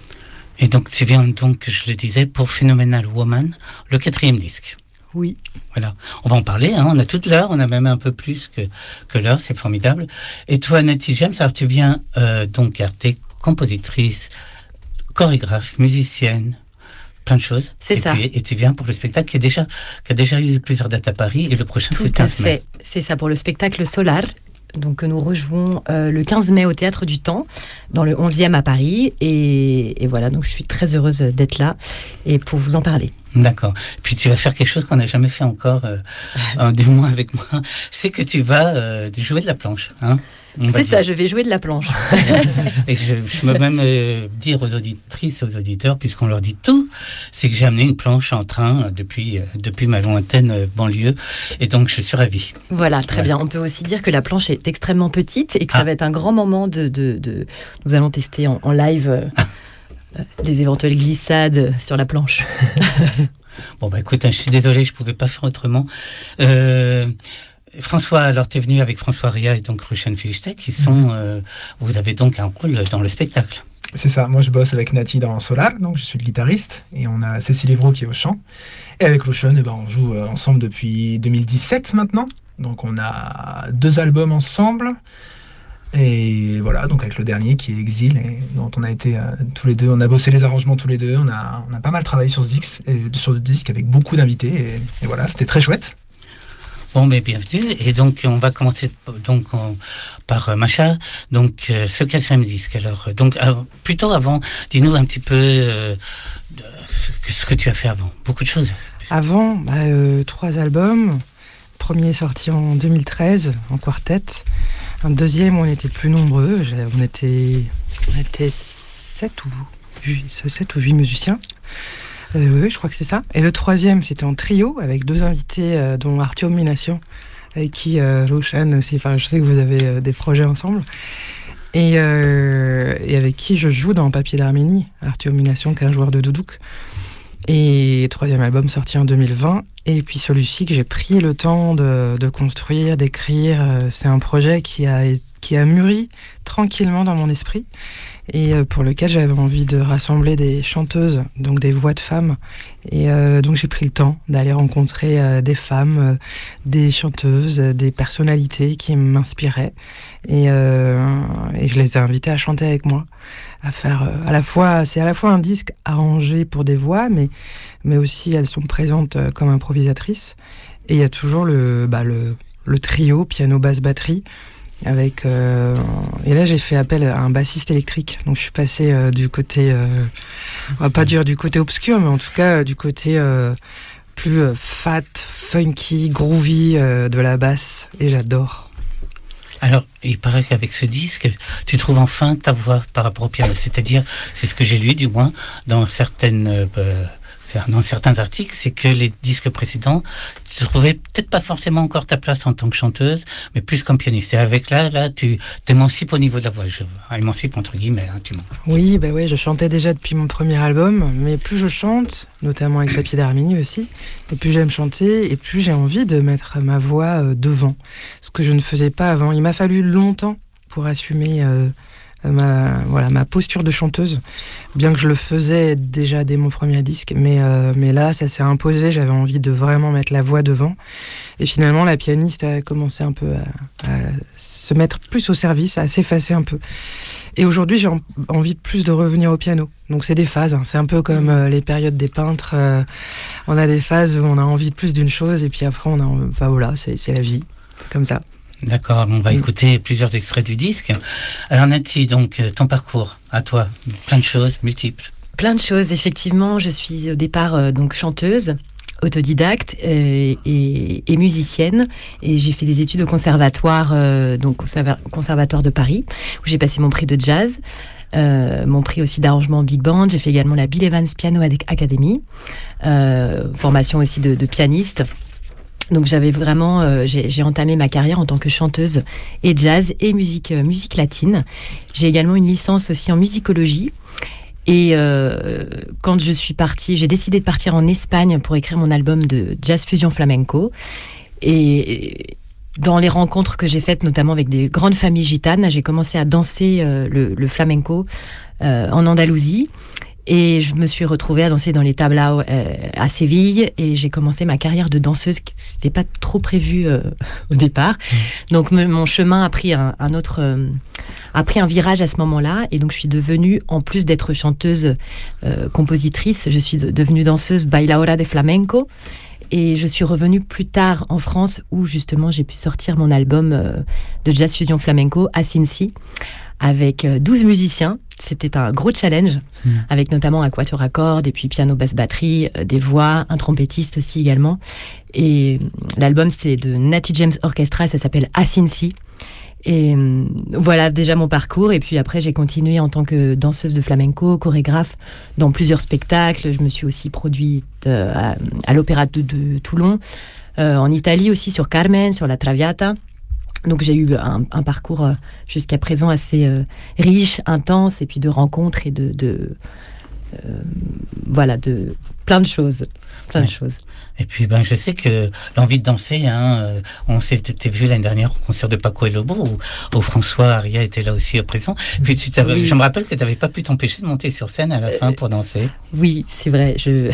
Et donc, tu viens donc, je le disais, pour Phenomenal Woman, le quatrième disque. Oui. Voilà. On va en parler, hein. On a toute l'heure, on a même un peu plus que, que l'heure, c'est formidable. Et toi, Natty James, alors tu viens euh, donc, tu es compositrice, chorégraphe, musicienne, plein de choses. C'est et ça. Puis, et tu viens pour le spectacle qui, est déjà, qui a déjà eu plusieurs dates à Paris, et le prochain, Tout c'est le quinze mai. Tout à fait. C'est ça, pour le spectacle Solar. Donc, que nous rejouons euh, le quinze mai au Théâtre du Temps, dans le onzième à Paris. Et, et voilà, donc je suis très heureuse d'être là et pour vous en parler. D'accord. Puis tu vas faire quelque chose qu'on n'a jamais fait encore, euh, euh, du moins avec moi. C'est que tu vas euh, jouer de la planche. Hein, c'est ça, je vais jouer de la planche. Et je, je peux même euh, dire aux auditrices et aux auditeurs, puisqu'on leur dit tout, c'est que j'ai amené une planche en train depuis, euh, depuis ma lointaine euh, banlieue. Et donc, je suis ravie. Voilà, très ouais. bien. On peut aussi dire que la planche est extrêmement petite et que ah. ça va être un grand moment de... de, de... Nous allons tester en, en live... Euh... Ah. les éventuelles glissades sur la planche. Bon, bah écoute, je suis désolé, je ne pouvais pas faire autrement. Euh, François, alors tu es venu avec François Ria et donc Rochane Filistek, qui sont. Euh, vous avez donc un rôle dans le spectacle. C'est ça, moi je bosse avec Nati dans Solar, donc je suis le guitariste, et on a Cécile Evrault qui est au chant. Et avec Rochane, eh ben, on joue ensemble depuis deux mille dix-sept maintenant. Donc on a deux albums ensemble. Et voilà, donc avec le dernier qui est Exil, et dont on a été euh, tous les deux, on a bossé les arrangements tous les deux, on a, on a pas mal travaillé sur ce disque, et, sur le disque avec beaucoup d'invités, et, et voilà, c'était très chouette. Bon, mais bienvenue, et donc on va commencer donc on, par euh, Macha, donc euh, ce quatrième disque. Alors, donc euh, plutôt avant, dis-nous un petit peu euh, de, ce que tu as fait avant, beaucoup de choses. Avant, bah, euh, trois albums, premier sorti en deux mille treize en quartet. Un deuxième, on était plus nombreux. On était, on était sept ou huit musiciens. Euh, oui, je crois que c'est ça. Et le troisième, c'était en trio, avec deux invités, euh, dont Artyom Minasian, avec qui euh, Rochane aussi. Enfin, je sais que vous avez euh, des projets ensemble. Et, euh, et avec qui je joue dans Papier d'Arménie, Artyom Minasian, qui est un joueur de doudouk. Et troisième album sorti en deux mille vingt. Et puis celui-ci que j'ai pris le temps de, de construire, d'écrire. C'est un projet qui a, qui a mûri tranquillement dans mon esprit et pour lequel j'avais envie de rassembler des chanteuses, donc des voix de femmes. Et euh, donc j'ai pris le temps d'aller rencontrer euh, des femmes, euh, des chanteuses, euh, des personnalités qui m'inspiraient. Et, euh, et je les ai invitées à chanter avec moi, à faire euh, à la fois, c'est à la fois un disque arrangé pour des voix, mais, mais aussi elles sont présentes euh, comme improvisatrices. Et il y a toujours le, bah, le, le trio, piano, basse, batterie. Avec euh, et là j'ai fait appel à un bassiste électrique, donc je suis passée euh, du côté euh, on va pas dire du côté obscur, mais en tout cas euh, du côté euh, plus euh, fat, funky, groovy euh, de la basse, et j'adore. Alors, il paraît qu'avec ce disque, tu trouves enfin ta voix par rapport au piano. C'est-à-dire, c'est ce que j'ai lu du moins dans certaines... Euh, dans certains articles, c'est que les disques précédents, tu trouvais peut-être pas forcément encore ta place en tant que chanteuse, mais plus comme pianiste. Et avec là, là, tu t'émancipes au niveau de la voix. Je émancipe entre guillemets, hein, tu m'en... Oui, bah ouais, je chantais déjà depuis mon premier album, mais plus je chante, notamment avec Papier d'Arménie aussi, et plus j'aime chanter, et plus j'ai envie de mettre ma voix euh, devant, ce que je ne faisais pas avant. Il m'a fallu longtemps pour assumer euh, ma, voilà, ma posture de chanteuse, bien que je le faisais déjà dès mon premier disque, mais, euh, mais là, ça s'est imposé, j'avais envie de vraiment mettre la voix devant. Et finalement, la pianiste a commencé un peu à, à se mettre plus au service, à s'effacer un peu. Et aujourd'hui, j'ai en, envie de plus de revenir au piano. Donc c'est des phases, hein. C'est un peu comme euh, les périodes des peintres. Euh, on a des phases où on a envie de plus d'une chose, et puis après, on a, enfin voilà, c'est, c'est la vie, c'est comme ça. D'accord, on va écouter plusieurs extraits du disque. Alors Nati, donc ton parcours, à toi, plein de choses, multiples. Plein de choses, effectivement. Je suis au départ euh, donc chanteuse, autodidacte euh, et, et musicienne. Et j'ai fait des études au conservatoire, euh, donc conserva- conservatoire de Paris, où j'ai passé mon prix de jazz. Euh, mon prix aussi d'arrangement big band. J'ai fait également la Bill Evans Piano Academy, euh, formation aussi de, de pianiste. Donc j'avais vraiment, euh, j'ai, j'ai entamé ma carrière en tant que chanteuse et jazz et musique, euh, musique latine. J'ai également une licence aussi en musicologie. Et euh, quand je suis partie, j'ai décidé de partir en Espagne pour écrire mon album de jazz fusion flamenco. Et dans les rencontres que j'ai faites, notamment avec des grandes familles gitanes, j'ai commencé à danser euh, le, le flamenco euh, en Andalousie. Et je me suis retrouvée à danser dans les tablaos euh, à Séville, et j'ai commencé ma carrière de danseuse, ce n'était pas trop prévu euh, au départ. Mmh. Donc me, mon chemin a pris un, un autre, euh, a pris un virage à ce moment-là, et donc je suis devenue, en plus d'être chanteuse, euh, compositrice, je suis de, devenue danseuse bailaora de flamenco. Et je suis revenue plus tard en France, où justement j'ai pu sortir mon album euh, de jazz fusion flamenco, Asinsi, avec euh, douze musiciens. C'était un gros challenge, mmh. avec notamment un quatuor à cordes, et puis piano, basse, batterie, euh, des voix, un trompettiste aussi également. Et euh, l'album, c'est de Natty James Orchestra, ça s'appelle Asinsi. Et euh, voilà déjà mon parcours. Et puis après, j'ai continué en tant que danseuse de flamenco, chorégraphe dans plusieurs spectacles. Je me suis aussi produite euh, à, à l'Opéra de, de Toulon, euh, en Italie aussi, sur Carmen, sur la Traviata. Donc j'ai eu un, un parcours euh, jusqu'à présent assez euh, riche, intense, et puis de rencontres et de, de euh, voilà, de plein de choses, plein ouais. de choses. Et puis ben je sais que l'envie de danser, hein, on s'était vu l'année dernière au concert de Paco et Lobo, où, où François Aria était là aussi présent. Puis tu t'avais, oui. je me rappelle que tu n'avais pas pu t'empêcher de monter sur scène à la euh, fin pour danser. Oui, c'est vrai. Je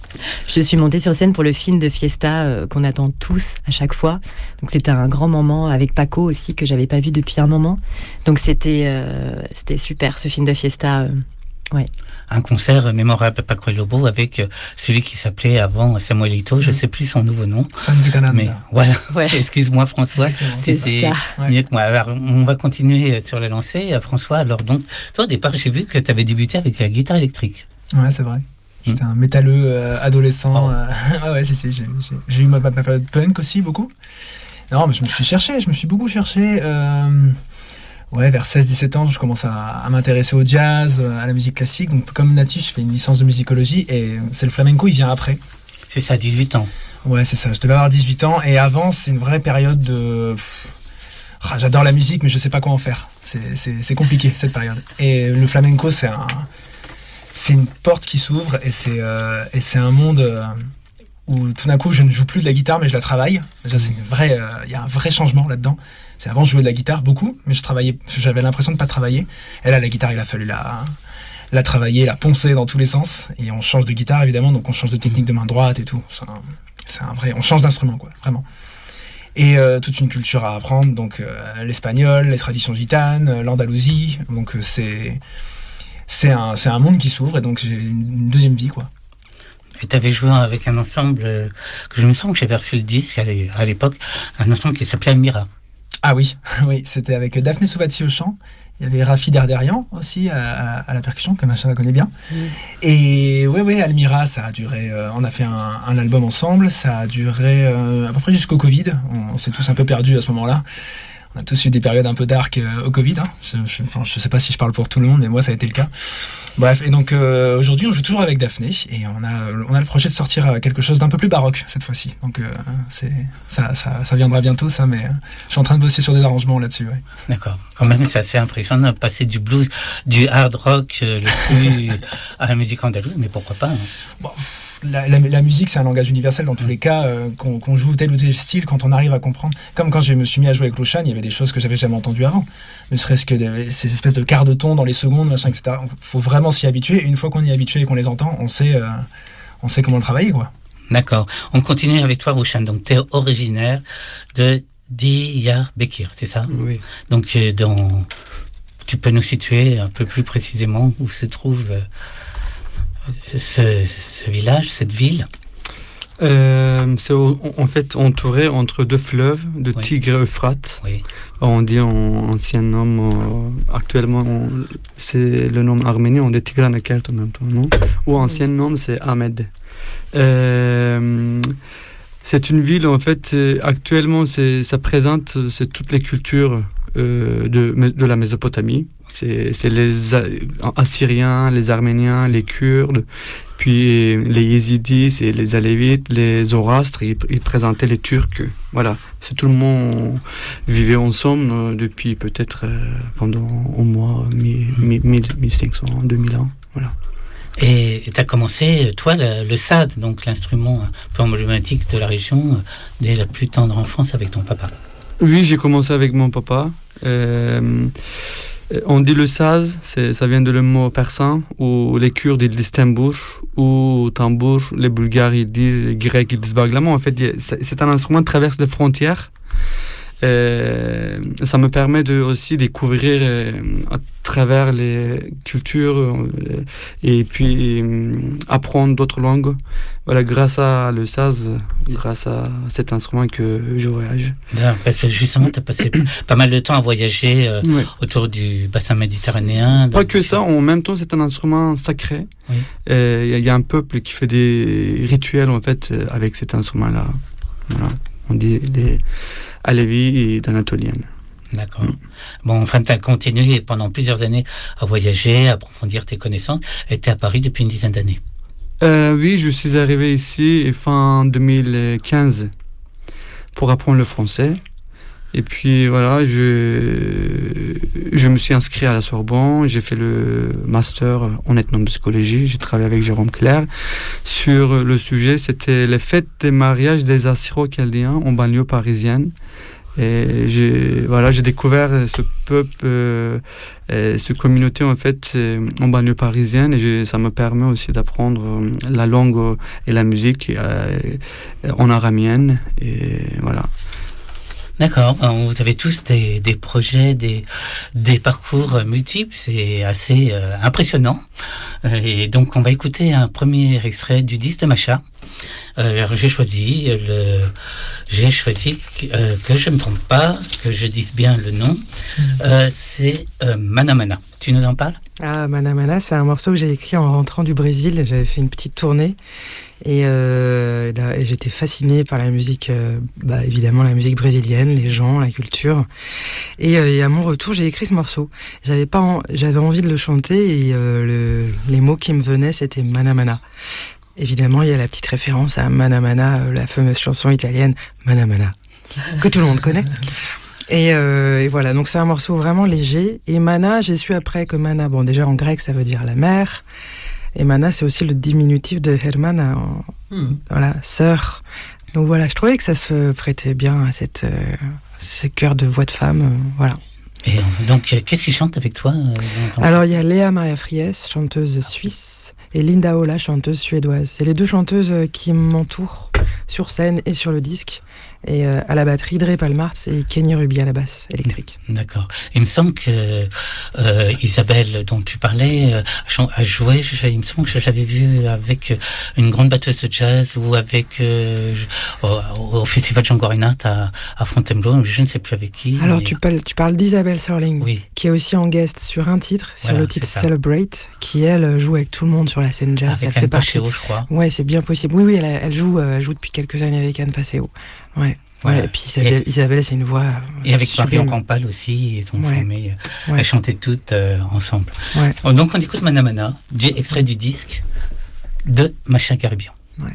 je suis montée sur scène pour le film de Fiesta euh, qu'on attend tous à chaque fois. Donc c'était un grand moment avec Paco aussi, que j'avais pas vu depuis un moment. Donc c'était euh, c'était super, ce film de Fiesta. Euh, ouais. Un concert mémorable à Paco et Lobo avec celui qui s'appelait avant Samuelito, je ne sais plus son nouveau nom. Mais voilà, ouais. Excuse-moi François, c'est, c'est ça. mieux que moi. Alors, on va continuer sur la lancée. François, alors donc, toi au départ, j'ai vu que tu avais débuté avec la guitare électrique. Ouais, c'est vrai. J'étais mmh. un métalleux euh, adolescent. Oh. Euh, ah ouais, si, si, j'ai, j'ai, j'ai eu ma, ma période punk aussi, beaucoup. Non, mais je me suis cherché, je me suis beaucoup cherché. Euh, Ouais, vers seize dix-sept ans, je commence à, à m'intéresser au jazz, à la musique classique. Donc, comme Nati, je fais une licence de musicologie, et c'est le flamenco, il vient après. C'est ça, dix-huit ans. Ouais, c'est ça. Je devais avoir dix-huit ans, et avant, c'est une vraie période de... Ah, j'adore la musique, mais je sais pas quoi en faire. C'est, c'est, c'est compliqué, cette période. Et le flamenco, c'est un... c'est une porte qui s'ouvre, et c'est, euh, et c'est un monde... Euh, où tout d'un coup je ne joue plus de la guitare mais je la travaille. Déjà c'est une vraie, il euh, y a un vrai changement là-dedans. C'est avant je jouais de la guitare beaucoup, mais je travaillais, j'avais l'impression de pas travailler. Et là la guitare il a fallu la, la travailler, la poncer dans tous les sens. Et on change de guitare évidemment, donc on change de technique de main droite et tout. C'est un, c'est un vrai, on change d'instrument quoi, vraiment. Et euh, toute une culture à apprendre, donc euh, l'espagnol, les traditions gitanes, l'Andalousie. Donc euh, c'est, c'est un, c'est un monde qui s'ouvre et donc j'ai une deuxième vie quoi. Et tu avais joué avec un ensemble euh, que je me sens que j'avais reçu le disque à l'époque, un ensemble qui s'appelait Almira. Ah oui, oui, c'était avec Daphné Souvati au chant. Il y avait Rafi Derderian aussi à, à, à la percussion, que Macha connaît bien. Mmh. Et ouais, ouais, Almira, ça a duré. Euh, on a fait un, un album ensemble, ça a duré euh, à peu près jusqu'au Covid. On, on s'est tous un peu perdus à ce moment-là. On a tous eu des périodes un peu dark euh, au Covid. Hein. Je, je, enfin, je sais pas si je parle pour tout le monde, mais moi ça a été le cas. Bref, et donc euh, aujourd'hui on joue toujours avec Daphné et on a, on a le projet de sortir quelque chose d'un peu plus baroque cette fois-ci. Donc euh, c'est, ça, ça, ça viendra bientôt ça, mais euh, je suis en train de bosser sur des arrangements là-dessus. Ouais. D'accord. Quand même, c'est assez impressionnant de passer du blues, du hard rock euh, le plus à la musique andalouse, mais pourquoi pas hein. Bon, la, la, la musique c'est un langage universel dans tous les cas, euh, qu'on, qu'on joue tel ou tel style, quand on arrive à comprendre. Comme quand je me suis mis à jouer avec Loshan, il y avait des choses que j'avais jamais entendues avant. Ne serait-ce que des, ces espèces de quarts de ton dans les secondes, machin, et cetera. Il faut vraiment s'y habituer. Et une fois qu'on y est habitué et qu'on les entend, on sait, euh, on sait comment le travailler, quoi. D'accord. On continue avec toi, Loshan. Donc, tu es originaire de Diyarbakır, c'est ça? Oui. Donc, euh, dans... tu peux nous situer un peu plus précisément où se trouve euh, ce, ce village, cette ville? Euh, c'est au, en fait entouré entre deux fleuves, de oui. Tigre et Euphrate. Oui. On dit en ancien nom, euh, actuellement on, c'est le nom arménien, on dit Tigranakert en même temps, non? Ou ancien nom c'est Ahmed. Euh, c'est une ville en fait, actuellement c'est, ça présente c'est toutes les cultures euh, de, de la Mésopotamie. C'est, c'est les Assyriens, les Arméniens, les Kurdes, puis les Yézidis, c'est les Alévites, les Zoroastres, ils, ils présentaient les Turcs. Voilà, c'est tout le monde vivait ensemble depuis peut-être euh, pendant au moins mille cinq cents, deux mille ans. Voilà. Et tu as commencé, toi, le, le saz, donc l'instrument un peu emblématique de la région, dès la plus tendre enfance avec ton papa. Oui, j'ai commencé avec mon papa. Euh, On dit le saz, c'est, ça vient de le mot persan, ou les Kurdes ils disent tambour, ou tambour, les Bulgares ils disent, les Grecs ils disent baglamon. En fait, c'est un instrument qui traverse les frontières. Euh, ça me permet de aussi découvrir euh, à travers les cultures euh, et puis euh, apprendre d'autres langues. Voilà, grâce à le saz, grâce à cet instrument que je voyage. Parce que justement, tu as passé pas mal de temps à voyager euh, ouais. autour du bassin méditerranéen. Pas que ça, en même temps, c'est un instrument sacré. Il oui. euh, y, y a un peuple qui fait des rituels en fait avec cet instrument-là. Voilà. On dit les Alévis et d'Anatolienne. D'accord. Mm. Bon, enfin, tu as continué pendant plusieurs années à voyager, à approfondir tes connaissances, et tu es à Paris depuis une dizaine d'années. Euh, oui, je suis arrivé ici fin deux mille quinze pour apprendre le français. Et puis voilà, je, je me suis inscrit à la Sorbonne, j'ai fait le master en ethnomusicologie, j'ai travaillé avec Jérôme Clair sur le sujet, c'était les fêtes des mariages des Assyro-Chaldéens en banlieue parisienne. Et j'ai, voilà, j'ai découvert ce peuple, euh, et cette communauté en fait en banlieue parisienne, et j'ai, ça me permet aussi d'apprendre la langue et la musique euh, en aramienne, et voilà. D'accord, vous avez tous des, des projets, des, des parcours multiples, c'est assez euh, impressionnant. Et donc on va écouter un premier extrait du disque de Macha. Euh, j'ai choisi, le, j'ai choisi euh, que je ne me trompe pas, que je dise bien le nom, euh, c'est euh, Mana Mana. Tu nous en parles ? Ah, Mana Mana, c'est un morceau que j'ai écrit en rentrant du Brésil. J'avais fait une petite tournée et, euh, là, et j'étais fascinée par la musique, euh, bah, évidemment la musique brésilienne, les gens, la culture. Et, euh, et à mon retour, j'ai écrit ce morceau. J'avais pas, en, j'avais envie de le chanter et euh, le, les mots qui me venaient, c'était Mana Mana. Évidemment, il y a la petite référence à Mana Mana, la fameuse chanson italienne Mana Mana, que tout le monde connaît. Et, euh, et voilà, donc c'est un morceau vraiment léger. Et Mana, j'ai su après que Mana, bon déjà en grec ça veut dire la mère. Et Mana c'est aussi le diminutif de Hermana, en, mmh. voilà, sœur. Donc voilà, je trouvais que ça se prêtait bien à cette, euh, ce cœur de voix de femme, euh, voilà. Et donc qu'est-ce qu'il chante avec toi euh, Alors il y a Léa Maria Fries, chanteuse suisse, et Linda Ola, chanteuse suédoise. C'est les deux chanteuses qui m'entourent sur scène et sur le disque. Et euh, à la batterie, Dre Palmarts et Kenny Ruby à la basse électrique. D'accord. Il me semble que euh, Isabelle, dont tu parlais, euh, a joué, je, il me semble que je l'avais vue avec une grande batteuse de jazz ou avec euh, au, au Festival Django Reinhardt à, à Fontainebleau, je ne sais plus avec qui. Alors mais... tu parles, tu parles d'Isabelle Serling, oui. qui est aussi en guest sur un titre, sur voilà, le titre Celebrate, qui elle joue avec tout le monde sur la scène jazz. Avec elle Anne fait partie. Paseo, je crois. Ouais, c'est bien possible. Oui, oui, elle, elle joue, elle joue depuis quelques années avec Anne Paseo. Ouais. Ouais, ouais, et puis Isabelle, et, Isabelle c'est une voix. Et avec Marion Rampal aussi, ils ont ouais. formé, ouais. elles chantaient toutes euh, ensemble. Ouais. Donc on écoute Mana Mana, du extrait du disque de Macha Garibian. Ouais.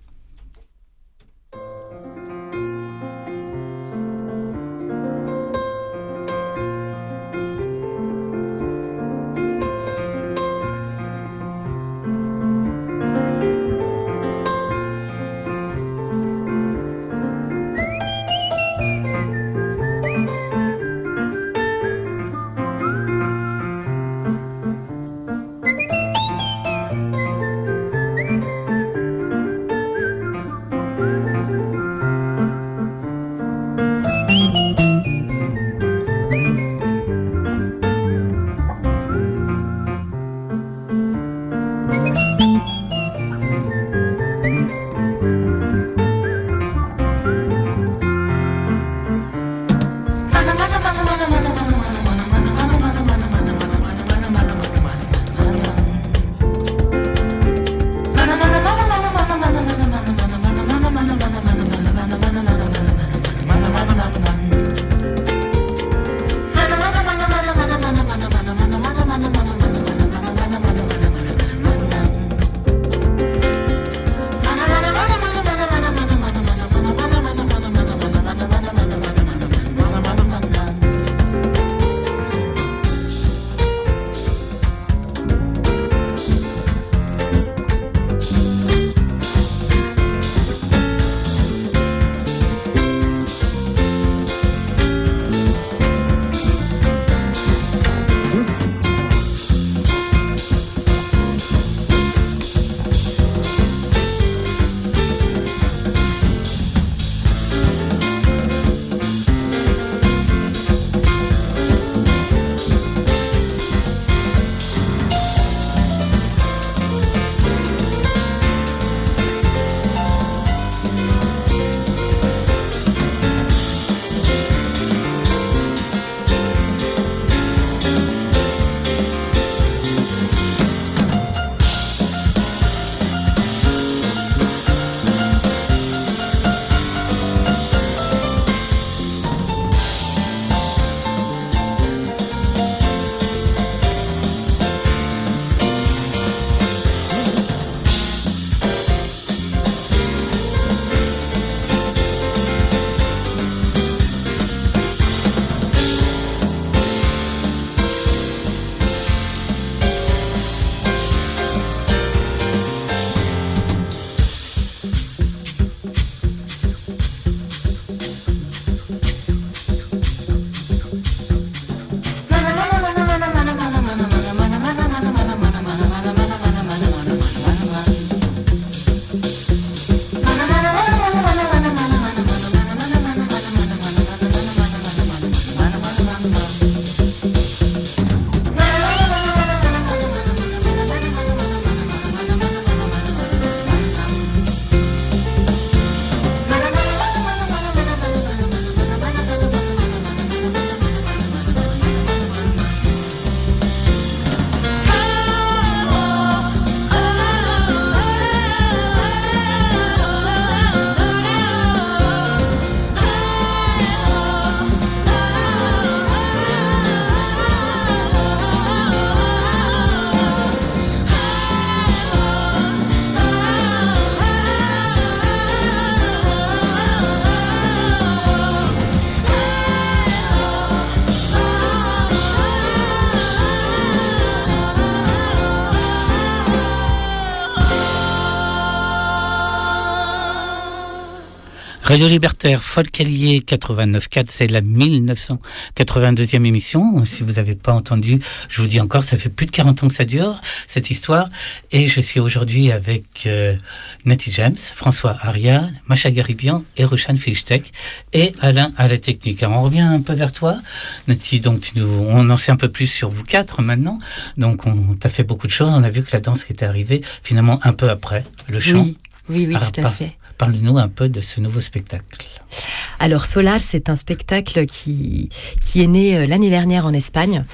Radio Libertaire, Folk Allié quatre-vingt-neuf quatre, c'est la mille neuf cent quatre-vingt-deuxième émission. Si vous n'avez pas entendu, je vous dis encore, ça fait plus de quarante ans que ça dure, cette histoire. Et je suis aujourd'hui avec euh, Natty James, François Aria, Macha Garibian et Rochane Fichtek et Alain à la technique. Alors on revient un peu vers toi, Natty. Donc tu nous, on en sait un peu plus sur vous quatre maintenant. Donc on t'a fait beaucoup de choses. On a vu que la danse qui était arrivée finalement un peu après, le chant. Oui, oui, oui, Alors, tout à par, fait. Parle-nous un peu de ce nouveau spectacle. Alors Solar, c'est un spectacle qui, qui est né l'année dernière en Espagne.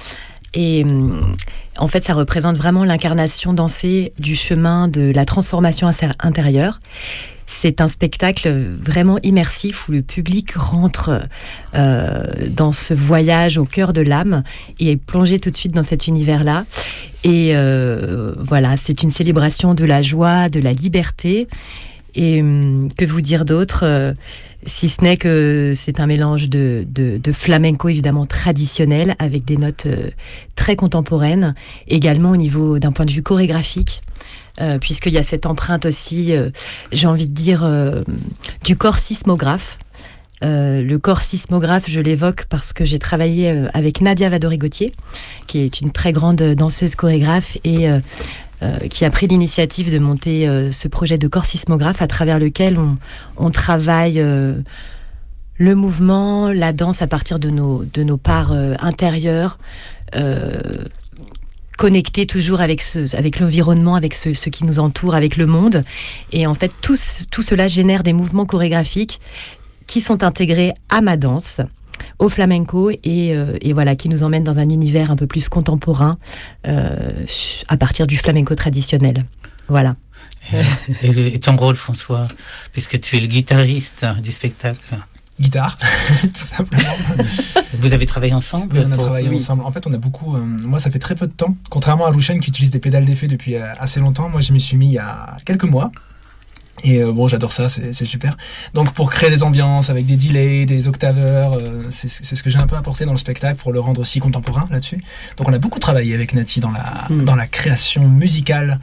Et en fait, ça représente vraiment l'incarnation dansée du chemin de la transformation intérieure. C'est un spectacle vraiment immersif où le public rentre euh, dans ce voyage au cœur de l'âme et est plongé tout de suite dans cet univers-là. Et euh, voilà, c'est une célébration de la joie, de la liberté. Et euh, que vous dire d'autre euh, si ce n'est que c'est un mélange de, de, de flamenco évidemment traditionnel avec des notes euh, très contemporaines, également au niveau d'un point de vue chorégraphique. Euh, puisqu'il y a cette empreinte aussi, euh, j'ai envie de dire, euh, du corps sismographe. Euh, le corps sismographe, je l'évoque parce que j'ai travaillé euh, avec Nadia Vadori-Gauthier, qui est une très grande danseuse chorégraphe et euh, euh, qui a pris l'initiative de monter euh, ce projet de corps sismographe à travers lequel on, on travaille euh, le mouvement, la danse à partir de nos, de nos parts euh, intérieures, euh, connecté toujours avec, ce, avec l'environnement, avec ce, ce qui nous entoure, avec le monde. Et en fait, tout, tout cela génère des mouvements chorégraphiques qui sont intégrés à ma danse, au flamenco, et, euh, et voilà, qui nous emmènent dans un univers un peu plus contemporain euh, à partir du flamenco traditionnel. Voilà. Et, et ton rôle, François, puisque tu es le guitariste du spectacle? Guitare, tout simplement. Vous avez travaillé ensemble? Oui, on a pour... travaillé oui. ensemble. En fait, on a beaucoup... Euh, moi, ça fait très peu de temps. Contrairement à Rouchen qui utilise des pédales d'effet depuis euh, assez longtemps, moi, je m'y suis mis il y a quelques mois. Et euh, bon, j'adore ça, c'est, c'est super. Donc, pour créer des ambiances avec des delays, des octaveurs, euh, c'est, c'est ce que j'ai un peu apporté dans le spectacle pour le rendre aussi contemporain là-dessus. Donc, on a beaucoup travaillé avec Nati dans la, mm. dans la création musicale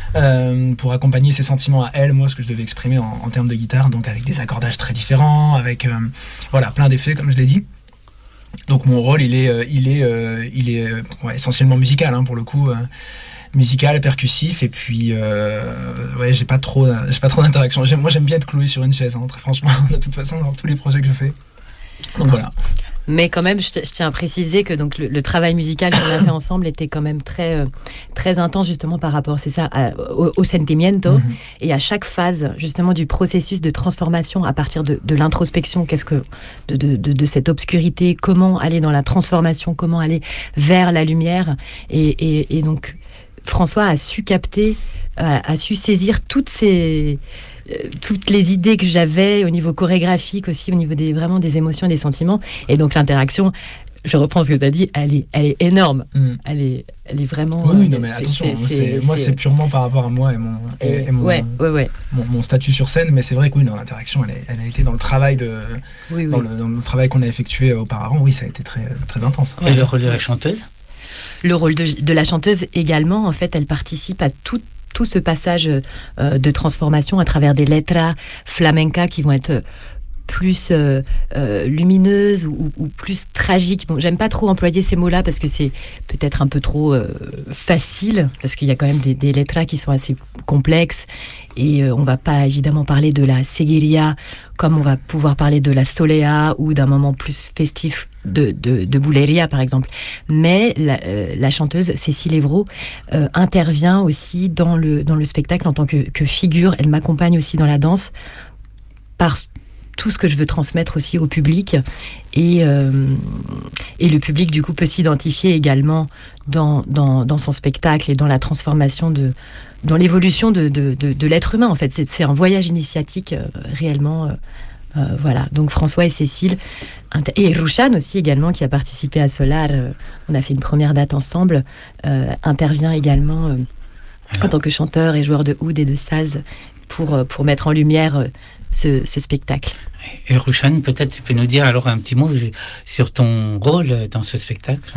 euh, pour accompagner ses sentiments à elle, moi, ce que je devais exprimer en, en termes de guitare. Donc, avec des accordages très différents, avec euh, voilà, plein d'effets, comme je l'ai dit. Donc, mon rôle, il est, euh, il est, euh, il est euh, ouais, essentiellement musical, hein, pour le coup. Euh, musical, percussif, et puis euh, ouais, j'ai pas trop, j'ai pas trop d'interaction. J'aime, moi, j'aime bien être cloué sur une chaise, hein, très franchement, de toute façon, dans tous les projets que je fais. Donc voilà. Mais quand même, je, t- je tiens à préciser que donc le, le travail musical qu'on a fait ensemble était quand même très, euh, très intense justement par rapport, c'est ça, à, au, au sentimiento, mm-hmm. et à chaque phase justement du processus de transformation à partir de, de l'introspection, qu'est-ce que de, de, de, de cette obscurité, comment aller dans la transformation, comment aller vers la lumière, et, et, et donc François a su capter, a, a su saisir toutes ces, euh, toutes les idées que j'avais au niveau chorégraphique aussi, au niveau des, vraiment des émotions et des sentiments. Et donc l'interaction, je reprends ce que tu as dit, elle est, elle est énorme. Mm. Elle, est, elle est vraiment... Oui, euh, non, mais c'est, attention, c'est, c'est, c'est, moi c'est... c'est purement par rapport à moi et mon, et, et mon, ouais, ouais, ouais. Mon, mon statut sur scène, mais c'est vrai que oui, non, l'interaction, elle, est, elle a été dans le travail, de, oui, dans, oui. Le, dans le travail qu'on a effectué auparavant, oui, ça a été très, très intense. Et ouais. Le rôle de la chanteuse ? Le rôle de, de la chanteuse également, en fait, elle participe à tout, tout ce passage euh, de transformation à travers des letras flamenca qui vont être plus euh, euh, lumineuses ou, ou plus tragiques. Bon, j'aime pas trop employer ces mots-là parce que c'est peut-être un peu trop euh, facile, parce qu'il y a quand même des, des letras qui sont assez complexes, et euh, on va pas évidemment parler de la seguiria comme on va pouvoir parler de la solea ou d'un moment plus festif de, de, de buleria par exemple. Mais la, euh, la chanteuse Cécile Evrault euh, intervient aussi dans le, dans le spectacle en tant que, que figure. Elle m'accompagne aussi dans la danse par tout ce que je veux transmettre aussi au public, et, euh, et le public du coup peut s'identifier également dans, dans, dans son spectacle et dans la transformation de, dans l'évolution de, de, de, de l'être humain en fait. C'est, c'est un voyage initiatique euh, réellement euh, euh, voilà. Donc François et Cécile et Rouchen aussi également qui a participé à Solar, euh, on a fait une première date ensemble, euh, intervient également euh, en tant que chanteur et joueur de oud et de saz pour, euh, pour mettre en lumière euh, Ce, ce spectacle. Et Rouchen, peut-être tu peux nous dire alors un petit mot sur ton rôle dans ce spectacle.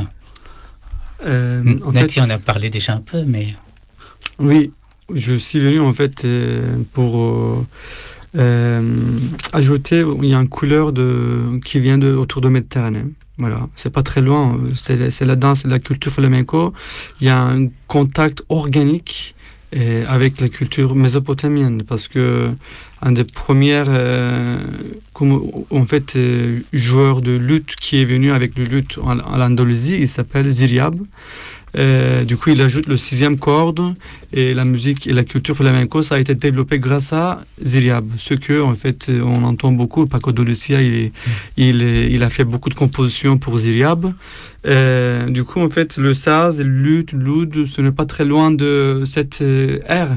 Euh, Nati en a parlé déjà un peu, mais... Oui, je suis venu en fait euh, pour euh, euh, ajouter, il y a une couleur de, qui vient de, autour de Méditerranée. Voilà, c'est pas très loin, c'est, c'est la danse et la culture flamenco. Il y a un contact organique et avec la culture mésopotamienne, parce que un des premiers euh, comme, en fait, euh, joueurs de luth qui est venu avec le luth en, en Andalousie, il s'appelle Ziryab. Euh, du coup, il ajoute le sixième corde et la musique et la culture flamenco, ça a été développé grâce à Ziriab. Ce que, en fait, on entend beaucoup. Paco de Lucia, il, est, il, est, il a fait beaucoup de compositions pour Ziriab. Euh, du coup, en fait, le saz, le luth, l'oud, ce n'est pas très loin de cette euh, ère.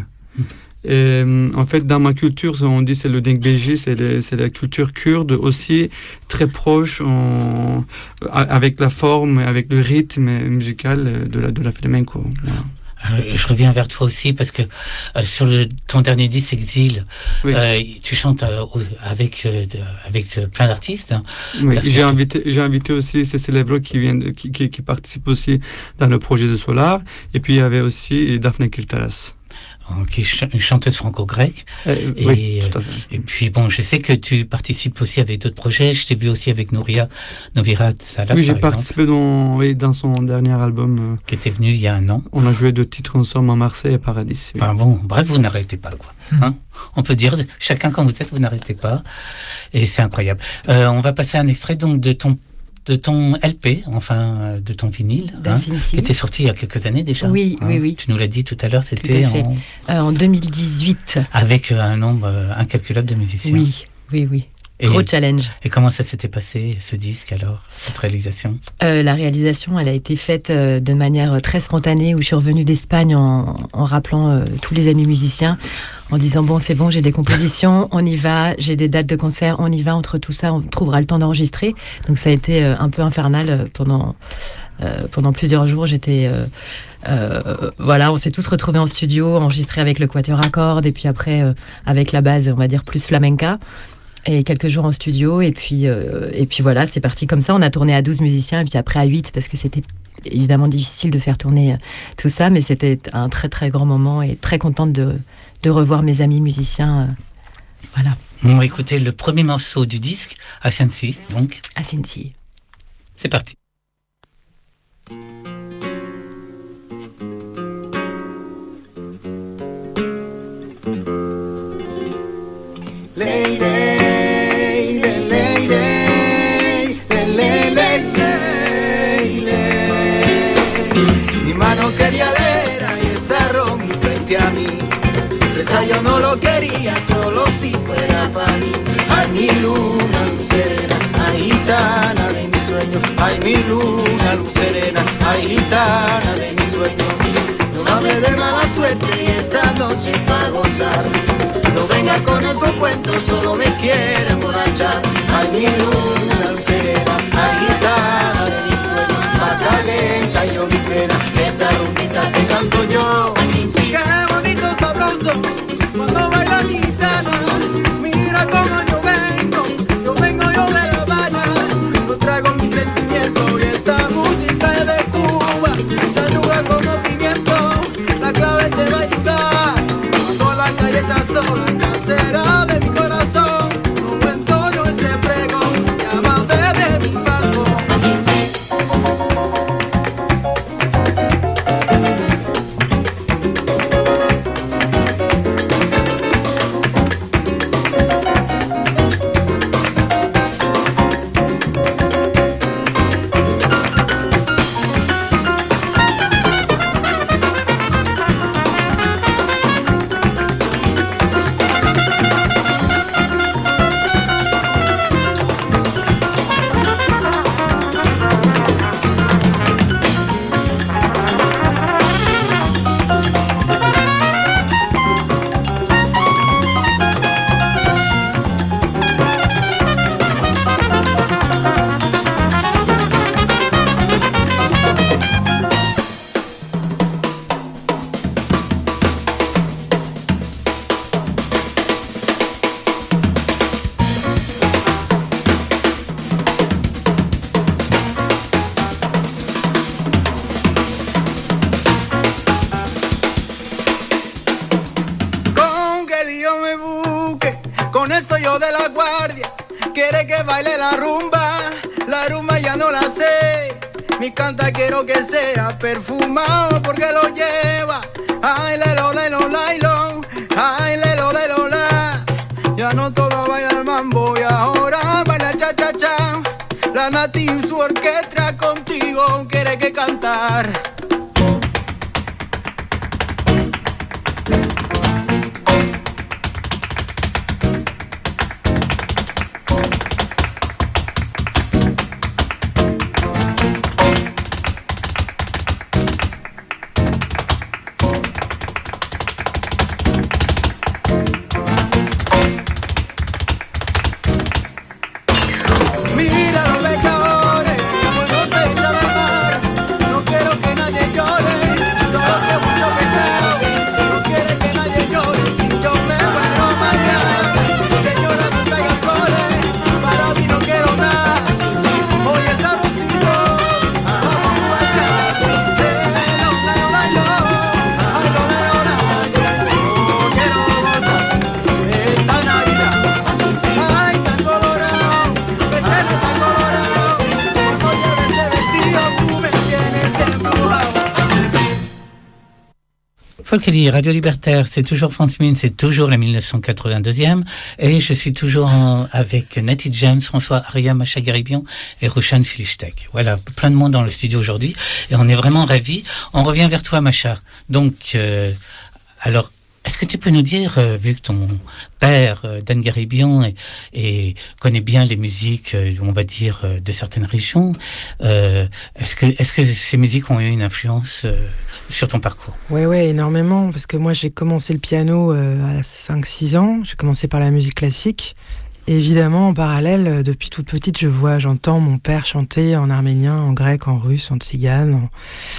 Et, en fait, dans ma culture, on dit c'est le Dengbéji, c'est, le, c'est la culture kurde aussi, très proche en, avec la forme, avec le rythme musical de la, de la flamenco. Voilà. Alors, je reviens vers toi aussi parce que euh, sur le, ton dernier disque Exil, oui. euh, tu chantes euh, avec, euh, de, avec euh, plein d'artistes. Hein. Oui, j'ai invité, j'ai invité aussi Cécile Evro qui, vient de, qui, qui, qui participe aussi dans le projet de Solar. Et puis il y avait aussi Daphne Kirtaras. Qui est une chanteuse franco-grecque. Euh, et, oui, tout à fait. Et puis, bon, je sais que tu participes aussi avec d'autres projets. Je t'ai vu aussi avec Nouria Novira Salah. Oui, j'ai participé dans, oui, dans son dernier album. Euh, qui était venu il y a un an. On a joué deux titres ensemble à Marseille et Paradis. Oui. Enfin bon, bref, vous n'arrêtez pas, quoi. Hein, on peut dire, chacun comme vous êtes, vous n'arrêtez pas. Et c'est incroyable. Euh, on va passer un extrait donc de ton de ton L P, enfin de ton vinyle, hein, qui était sorti il y a quelques années déjà. Oui, hein, oui, oui. Tu nous l'as dit tout à l'heure, c'était tout à en... Euh, en deux mille dix-huit. Avec un nombre incalculable de musiciens. Oui, oui, oui. Et, gros challenge. Et comment ça s'était passé, ce disque alors, cette réalisation? euh, La réalisation, elle a été faite euh, de manière très spontanée, où je suis revenue d'Espagne en, en rappelant euh, tous les amis musiciens, en disant bon, c'est bon, j'ai des compositions, on y va, j'ai des dates de concert, on y va, entre tout ça, on trouvera le temps d'enregistrer. Donc ça a été euh, un peu infernal pendant, euh, pendant plusieurs jours. J'étais... Euh, Euh, voilà, on s'est tous retrouvés en studio, enregistrés avec le quatuor à cordes, et puis après euh, avec la base, on va dire plus flamenca, et quelques jours en studio, et puis, euh, et puis voilà, c'est parti comme ça. On a tourné à douze musiciens, et puis après à huit, parce que c'était évidemment difficile de faire tourner euh, tout ça, mais c'était un très très grand moment, et très contente de, de revoir mes amis musiciens. Euh, voilà. On va écouter le premier morceau du disque, Asensi, donc. Asensi. C'est parti. Ley, ley, ley, ley, ley, ley, ley, ley, ley. Mi mano quería leer y desarró mi frente a mí. Esa yo no lo quería, solo si fuera para mí. Ay, mi luna, luz serena, ay, gitana de mi sueño. Ay, mi luna, luz serena, ay, gitana de mi sueño. No me hables de mala suerte y esta noche pa' gozar. No vengas con esos cuentos, solo me quiere emborrachar. Ay, mi luna, luz serena, ay, gitana de mi sueño. Macarena, yo mi pena, esa rumbita te canto yo. Qué bonito sabroso, cuando baila gitana. Mira cómo yo vengo, yo vengo yo de La Habana. Yo traigo mi sentimiento y esta música es de Cuba. Saluda como pimiento, la clave te va a ayudar. Cuando la calle está sola, casera de mi corazón, no entono ese pregón, llama desde mi balcón. Así sí. Canta, quiero que sea perfumado porque lo lleva. Ay, lelo, lelo, lailo. Ay, lelo, lelo, la. Ya no todo baila el mambo y ahora baila cha cha cha. La Nati y su orquesta contigo quiere que cantar. Crocodile, Radio Libertaire, c'est toujours France Mine, c'est toujours la mille neuf cent quatre-vingt-deuxième. Et je suis toujours en, avec Natty James, François Aria, Macha Garibian et Roshan Filishtek. Voilà, plein de monde dans le studio aujourd'hui. Et on est vraiment ravis. On revient vers toi, Macha. Donc, euh, alors, est-ce que tu peux nous dire, euh, vu que ton père, euh, Dan Garibian, et, et connaît bien les musiques, euh, on va dire, euh, de certaines régions, euh, est-ce que, est-ce que ces musiques ont eu une influence euh, sur ton parcours? Ouais, ouais, énormément, parce que moi j'ai commencé le piano euh, à cinq six ans, j'ai commencé par la musique classique. Et évidemment, en parallèle, euh, depuis toute petite, je vois, j'entends mon père chanter en arménien, en grec, en russe, en tzigane, en...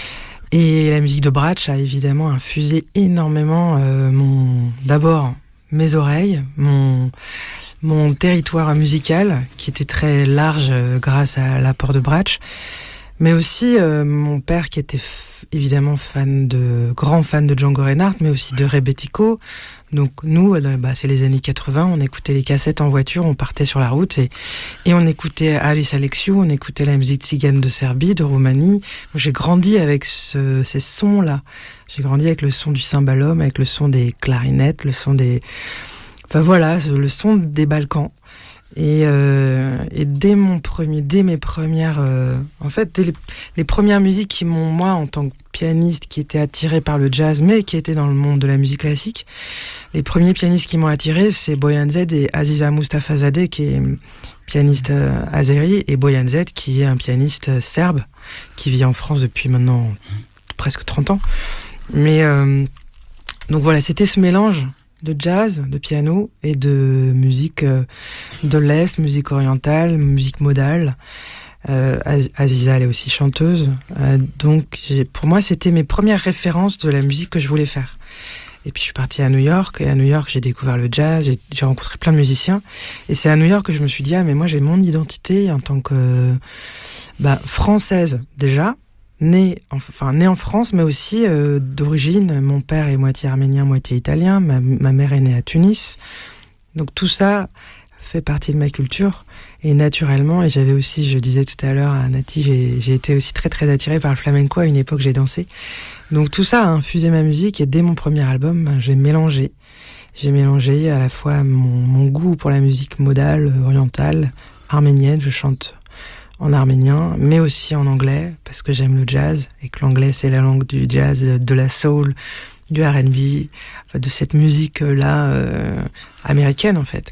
Et la musique de Brač a évidemment infusé énormément euh, mon, d'abord mes oreilles, mon, mon territoire musical qui était très large euh, grâce à l'apport de Brač, mais aussi euh, mon père qui était f- évidemment fan de, grand fan de Django Reinhardt, mais aussi de Rebetiko. Donc nous, euh, bah, c'est les années quatre-vingts, on écoutait les cassettes en voiture, on partait sur la route et, et on écoutait Alice Alexiou, on écoutait la musique tzigane de Serbie, de Roumanie. Moi, j'ai grandi avec ce, ces sons-là. J'ai grandi avec le son du cymbalum, avec le son des clarinettes, le son des... Enfin voilà, le son des Balkans. Et, euh, et dès mon premier, dès mes premières, euh, en fait, dès les, les premières musiques qui m'ont, moi, en tant que pianiste, qui était attiré par le jazz, mais qui était dans le monde de la musique classique, les premiers pianistes qui m'ont attiré, c'est Boyan Z et Aziza Mustafazadeh, qui est pianiste euh, azéri, et Boyan Z, qui est un pianiste serbe, qui vit en France depuis maintenant presque trente ans. Mais, euh, donc voilà, c'était ce mélange de jazz, de piano et de musique euh, de l'Est, musique orientale, musique modale. Euh, Aziza, elle est aussi chanteuse. Euh, donc, j'ai, pour moi, c'était mes premières références de la musique que je voulais faire. Et puis, je suis partie à New York. Et à New York, j'ai découvert le jazz. J'ai, j'ai rencontré plein de musiciens. Et c'est à New York que je me suis dit, ah, mais moi, j'ai mon identité en tant que bah, française, déjà. Né, enfin, né en France, mais aussi euh, d'origine. Mon père est moitié arménien, moitié italien. Ma, ma mère est née à Tunis. Donc tout ça fait partie de ma culture. Et naturellement, et j'avais aussi, je disais tout à l'heure à Natty, j'ai, j'ai été aussi très très attirée par le flamenco. À une époque, j'ai dansé. Donc tout ça a infusé ma musique. Et dès mon premier album, ben, j'ai mélangé. J'ai mélangé à la fois mon, mon goût pour la musique modale, orientale, arménienne. Je chante en arménien, mais aussi en anglais, parce que j'aime le jazz, et que l'anglais, c'est la langue du jazz, de la soul, du R and B, enfin, de cette musique-là euh, américaine, en fait.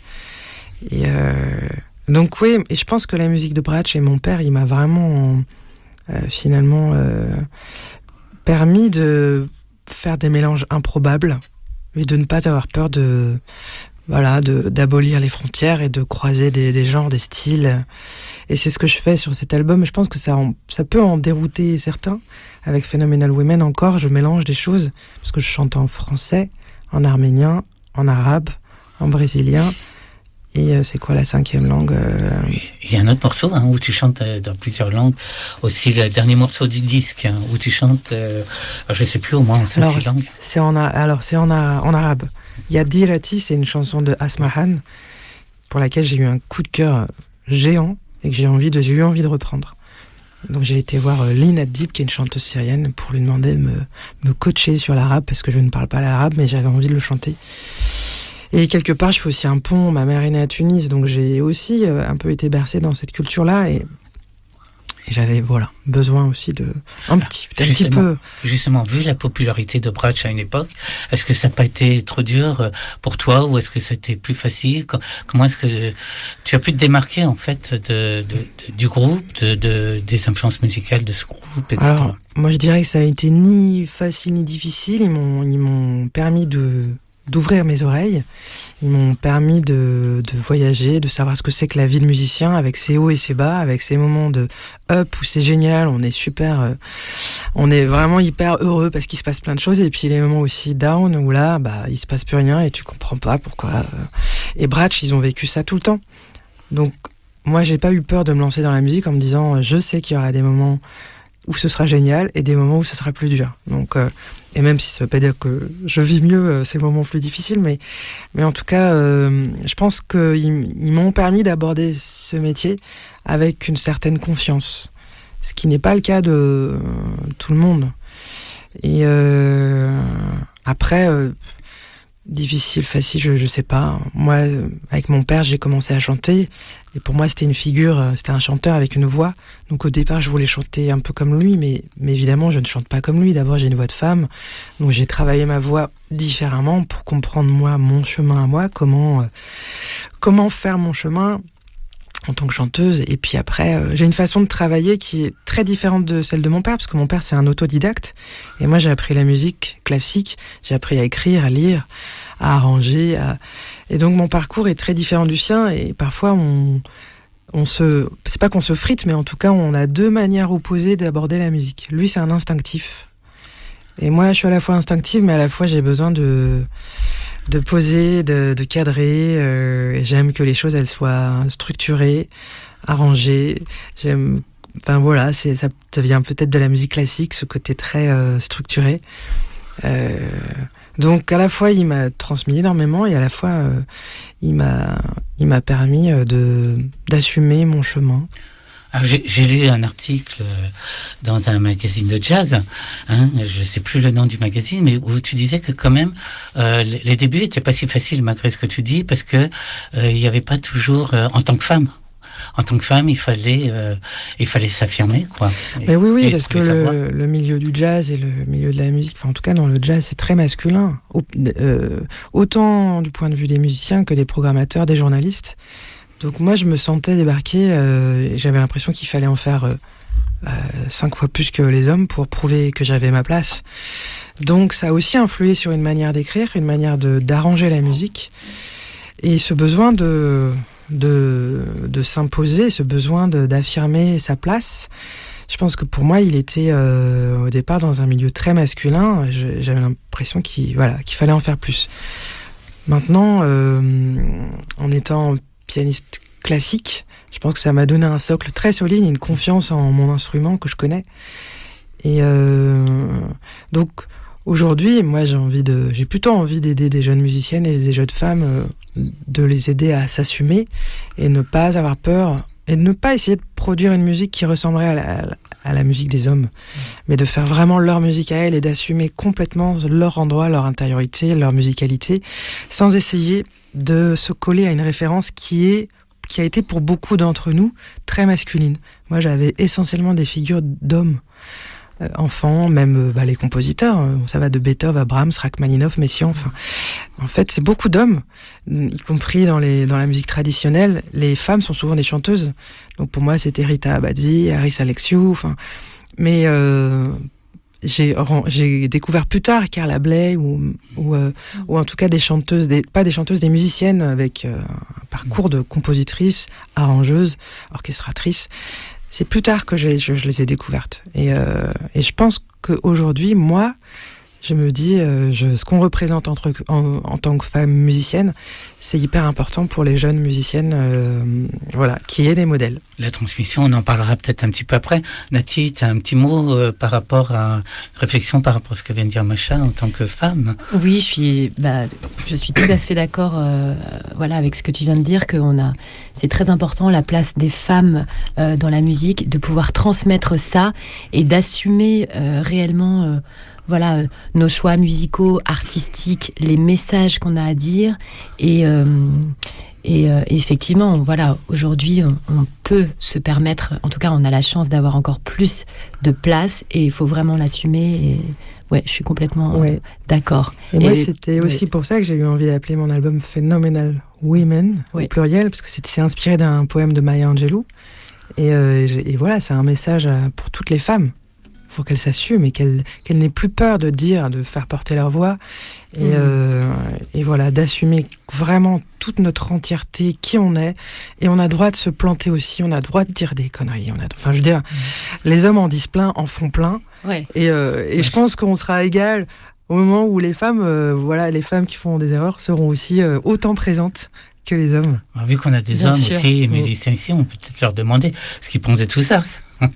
Et euh, donc, oui, et je pense que la musique de Brač et mon père, il m'a vraiment, euh, finalement, euh, permis de faire des mélanges improbables, et de ne pas avoir peur de... Voilà, de, d'abolir les frontières et de croiser des, des genres, des styles. Et c'est ce que je fais sur cet album. Je pense que ça, en, ça peut en dérouter certains. Avec Phenomenal Women, encore, je mélange des choses. Parce que je chante en français, en arménien, en arabe, en brésilien. Et euh, c'est quoi la cinquième langue euh... Oui. Il y a un autre morceau hein, où tu chantes euh, dans plusieurs langues. Aussi le dernier morceau du disque hein, où tu chantes, euh, je ne sais plus, au moins en cinq six langues. C'est en, alors, c'est en, en arabe. Yadirati, c'est une chanson de Asmahan pour laquelle j'ai eu un coup de cœur géant et que j'ai, envie de, j'ai eu envie de reprendre. Donc j'ai été voir euh, Lynn Adib, qui est une chanteuse syrienne, pour lui demander de me, me coacher sur l'arabe, parce que je ne parle pas l'arabe, mais j'avais envie de le chanter. Et quelque part, je fais aussi un pont. Ma mère est née à Tunis, donc j'ai aussi euh, un peu été bercée dans cette culture-là. Et, et j'avais voilà, besoin aussi de un petit, un petit peu. Justement, vu la popularité de Brač à une époque, est-ce que ça n'a pas été trop dur pour toi ou est-ce que c'était plus facile? Comment est-ce que tu as pu te démarquer en fait de, de, de, du groupe, de, de, des influences musicales de ce groupe, et cetera. Alors, moi je dirais que ça a été ni facile ni difficile. Ils m'ont, ils m'ont permis de d'ouvrir mes oreilles. Ils m'ont permis de, de voyager, de savoir ce que c'est que la vie de musicien, avec ses hauts et ses bas, avec ses moments de up où c'est génial, on est super, euh, on est vraiment hyper heureux parce qu'il se passe plein de choses, et puis les moments aussi down où là, bah, il se passe plus rien et tu comprends pas pourquoi. Euh. Et Brač, ils ont vécu ça tout le temps. Donc, moi, j'ai pas eu peur de me lancer dans la musique en me disant, je sais qu'il y aura des moments où ce sera génial et des moments où ce sera plus dur. Donc, euh, et même si ça veut pas dire que je vis mieux euh, ces moments plus difficiles, mais, mais en tout cas, euh, je pense qu'ils ils m'ont permis d'aborder ce métier avec une certaine confiance, ce qui n'est pas le cas de euh, tout le monde. Et euh, après, euh, difficile, facile, je, je sais pas. Moi, avec mon père, j'ai commencé à chanter. Et pour moi, c'était une figure, c'était un chanteur avec une voix. Donc au départ, je voulais chanter un peu comme lui, mais, mais évidemment, je ne chante pas comme lui. D'abord, j'ai une voix de femme. Donc j'ai travaillé ma voix différemment pour comprendre, moi, mon chemin à moi, comment, euh, comment faire mon chemin en tant que chanteuse. Et puis après, euh, j'ai une façon de travailler qui est très différente de celle de mon père, parce que mon père, c'est un autodidacte. Et moi, j'ai appris la musique classique. J'ai appris à écrire, à lire, à arranger. À... Et donc, mon parcours est très différent du sien. Et parfois, on, on se... C'est pas qu'on se frite, mais en tout cas, on a deux manières opposées d'aborder la musique. Lui, c'est un instinctif. Et moi, je suis à la fois instinctive, mais à la fois, j'ai besoin de... de poser, de, de cadrer. Euh, j'aime que les choses, elles soient structurées, arrangées. J'aime, enfin voilà, c'est, ça, ça vient peut-être de la musique classique, ce côté très euh, structuré. Euh, donc à la fois, il m'a transmis énormément et à la fois, euh, il m'a, il m'a permis de d'assumer mon chemin. Alors, j'ai, j'ai lu un article dans un magazine de jazz, hein, je ne sais plus le nom du magazine, mais où tu disais que quand même euh, les, les débuts n'étaient pas si faciles malgré ce que tu dis, parce que euh, il n'y avait pas toujours, euh, en tant que femme, en tant que femme, il fallait, euh, il fallait s'affirmer, quoi. Et, mais oui, oui, parce que le, le milieu du jazz et le milieu de la musique, enfin en tout cas dans le jazz, c'est très masculin, Au, euh, autant du point de vue des musiciens que des programmateurs, des journalistes. Donc moi, je me sentais débarquer, euh, et j'avais l'impression qu'il fallait en faire euh, euh, cinq fois plus que les hommes pour prouver que j'avais ma place. Donc ça a aussi influé sur une manière d'écrire, une manière de, d'arranger la musique, et ce besoin de, de, de s'imposer, ce besoin de, d'affirmer sa place. Je pense que pour moi, il était euh, au départ dans un milieu très masculin. Je, j'avais l'impression qu'il, voilà, qu'il fallait en faire plus. Maintenant, euh, en étant pianiste classique, je pense que ça m'a donné un socle très solide, une confiance en mon instrument que je connais. Et euh, donc aujourd'hui, moi j'ai envie de, j'ai plutôt envie d'aider des jeunes musiciennes et des jeunes femmes, euh, de les aider à s'assumer et ne pas avoir peur et de ne pas essayer de produire une musique qui ressemblerait à la, à la musique des hommes, mais de faire vraiment leur musique à elles et d'assumer complètement leur endroit, leur intériorité, leur musicalité, sans essayer de se coller à une référence qui est, qui a été pour beaucoup d'entre nous très masculine. Moi, j'avais essentiellement des figures d'hommes, euh, enfants, même euh, bah, les compositeurs. Euh, ça va de Beethoven à Brahms, Rachmaninoff, Messiaen. Enfin, en fait, c'est beaucoup d'hommes, y compris dans les dans la musique traditionnelle. Les femmes sont souvent des chanteuses. Donc pour moi, c'était Rita Abadzi, Haris Alexiou. Enfin, mais euh, J'ai, j'ai découvert plus tard Carla Bley ou, ou, euh, ou en tout cas des chanteuses, des, pas des chanteuses, des musiciennes avec euh, un parcours de compositrice, arrangeuse, orchestratrice. C'est plus tard que j'ai, je, je les ai découvertes. Et, euh, et je pense qu'aujourd'hui, moi, je me dis, euh, je, ce qu'on représente entre, en, en tant que femme musicienne, c'est hyper important pour les jeunes musiciennes, euh, voilà, qui aient des modèles. La transmission, on en parlera peut-être un petit peu après. Nati, tu as un petit mot euh, par rapport à réflexion par rapport à ce que vient de dire Macha en tant que femme? Oui, je suis, bah, je suis tout à fait d'accord, euh, voilà, avec ce que tu viens de dire, que on a, c'est très important la place des femmes euh, dans la musique, de pouvoir transmettre ça et d'assumer euh, réellement. Euh, Voilà, euh, nos choix musicaux, artistiques, les messages qu'on a à dire. Et, euh, et euh, effectivement, voilà, aujourd'hui, on, on peut se permettre, en tout cas, on a la chance d'avoir encore plus de place et il faut vraiment l'assumer. Et ouais, je suis complètement ouais. d'accord. Et, et moi, c'était ouais. aussi pour ça que j'ai eu envie d'appeler mon album Phenomenal Women, ouais. au pluriel, parce que c'est, c'est inspiré d'un poème de Maya Angelou. Et, euh, et voilà, c'est un message pour toutes les femmes. Il faut qu'elles s'assument et qu'elles, qu'elles n'aient plus peur de dire, de faire porter leur voix et, mmh. euh, et voilà, d'assumer vraiment toute notre entièreté, qui on est. Et on a droit de se planter aussi, on a droit de dire des conneries. On a, enfin, je veux dire, mmh. les hommes en disent plein, en font plein. Ouais. Et, euh, et ouais. je pense qu'on sera égal au moment où les femmes, euh, voilà, les femmes qui font des erreurs seront aussi euh, autant présentes que les hommes. Alors, vu qu'on a des Bien hommes sûr. aussi, et musiciens ici, on peut peut-être leur demander ce qu'ils pensent de tout ça.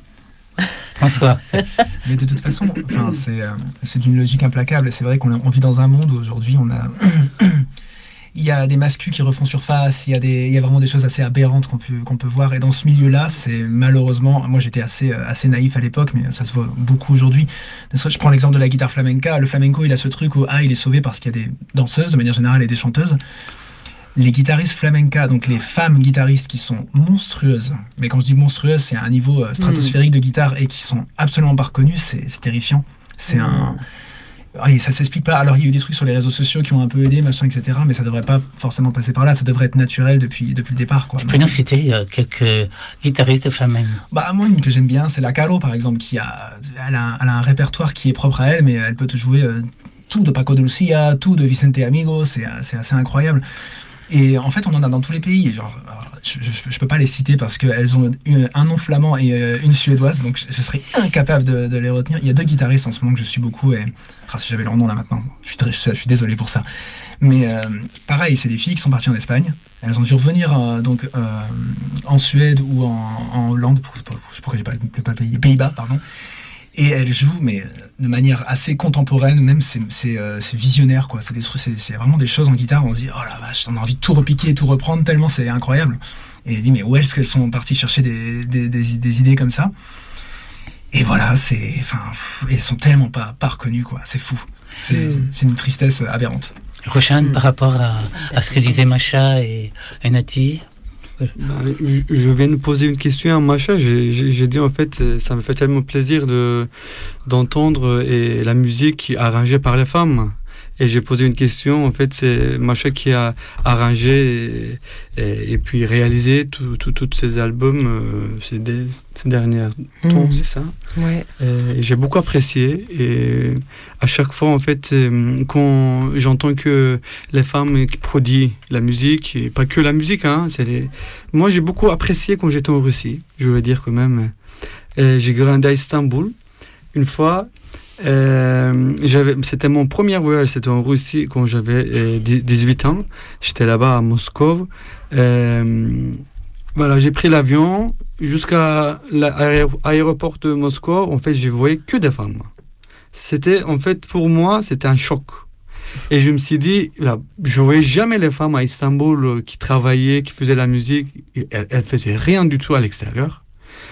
François. Mais de toute façon, enfin, c'est, euh, c'est d'une logique implacable. C'est vrai qu'on a, on vit dans un monde où aujourd'hui on a il y a des mascus qui refont surface, il y a, des, il y a vraiment des choses assez aberrantes qu'on peut, qu'on peut voir. Et dans ce milieu-là, c'est malheureusement, moi j'étais assez, assez naïf à l'époque, mais ça se voit beaucoup aujourd'hui. Je prends l'exemple de la guitare flamenca. Le flamenco, il a ce truc où ah, il est sauvé parce qu'il y a des danseuses de manière générale et des chanteuses. Les guitaristes flamenca, donc les femmes guitaristes qui sont monstrueuses, mais quand je dis monstrueuses, c'est à un niveau stratosphérique mmh. de guitare et qui sont absolument pas reconnues, c'est, c'est terrifiant. C'est mmh. un... Et ça s'explique pas. Alors il y a eu des trucs sur les réseaux sociaux qui ont un peu aidé, machin, et cetera. Mais ça devrait pas forcément passer par là. Ça devrait être naturel depuis depuis le départ, quoi. Tu peux nous citer euh, quelques guitaristes de flamenco? Bah moi une que j'aime bien, c'est la Caro par exemple, qui a elle a, elle a un répertoire qui est propre à elle, mais elle peut te jouer euh, tout de Paco de Lucia, tout de Vicente Amigo. C'est c'est assez incroyable. Et en fait on en a dans tous les pays. Genre, je, je, je peux pas les citer parce qu'elles ont une, un nom flamand et euh, une suédoise, donc je, je serais incapable de, de les retenir. Il y a deux guitaristes en ce moment que je suis beaucoup et ah, si j'avais leur nom là maintenant, je suis, très, je, je suis désolé pour ça. Mais euh, pareil, c'est des filles qui sont parties en Espagne. Elles ont dû revenir euh, donc euh, en Suède ou en, en Hollande, pour, pour, je sais pourquoi j'ai pas le pas pays, Pays-Bas, pardon. Et elles jouent, mais de manière assez contemporaine, même c'est, c'est, euh, c'est visionnaire, quoi. C'est, des trucs, c'est, c'est vraiment des choses en guitare, on se dit, oh la vache, on a envie de tout repiquer et tout reprendre, tellement c'est incroyable. Et elle dit, mais où est-ce qu'elles sont parties chercher des, des, des, des idées comme ça? Et voilà, c'est, enfin, elles sont tellement pas, pas reconnues, quoi. C'est fou. C'est, mmh. c'est une tristesse aberrante. Rochane, mmh. par rapport à, à ce que disaient Macha et, et Nati? Bah, je, je viens de poser une question à Macha. J'ai, j'ai, j'ai dit en fait, ça me fait tellement plaisir de, d'entendre et la musique arrangée par les femmes. Et j'ai posé une question, en fait, c'est Macha qui a arrangé et, et, et puis réalisé tous tout, tout, ces albums euh, ces, des, ces derniers temps, mmh. c'est ça? Ouais. Et j'ai beaucoup apprécié. Et à chaque fois, en fait, quand j'entends que les femmes qui produisent la musique, et pas que la musique, hein, c'est les... moi j'ai beaucoup apprécié quand j'étais en Russie, je veux dire quand même. Et j'ai grandi à Istanbul. Une fois, Euh, j'avais, c'était mon premier voyage, c'était en Russie quand j'avais euh, dix-huit ans. J'étais là-bas à Moscou. Euh, voilà, j'ai pris l'avion jusqu'à l'aéroport de Moscou. En fait, je voyais que des femmes. C'était, en fait, pour moi, c'était un choc. Et je me suis dit, là, je voyais jamais les femmes à Istanbul qui travaillaient, qui faisaient la musique. Elles, elles faisaient rien du tout à l'extérieur.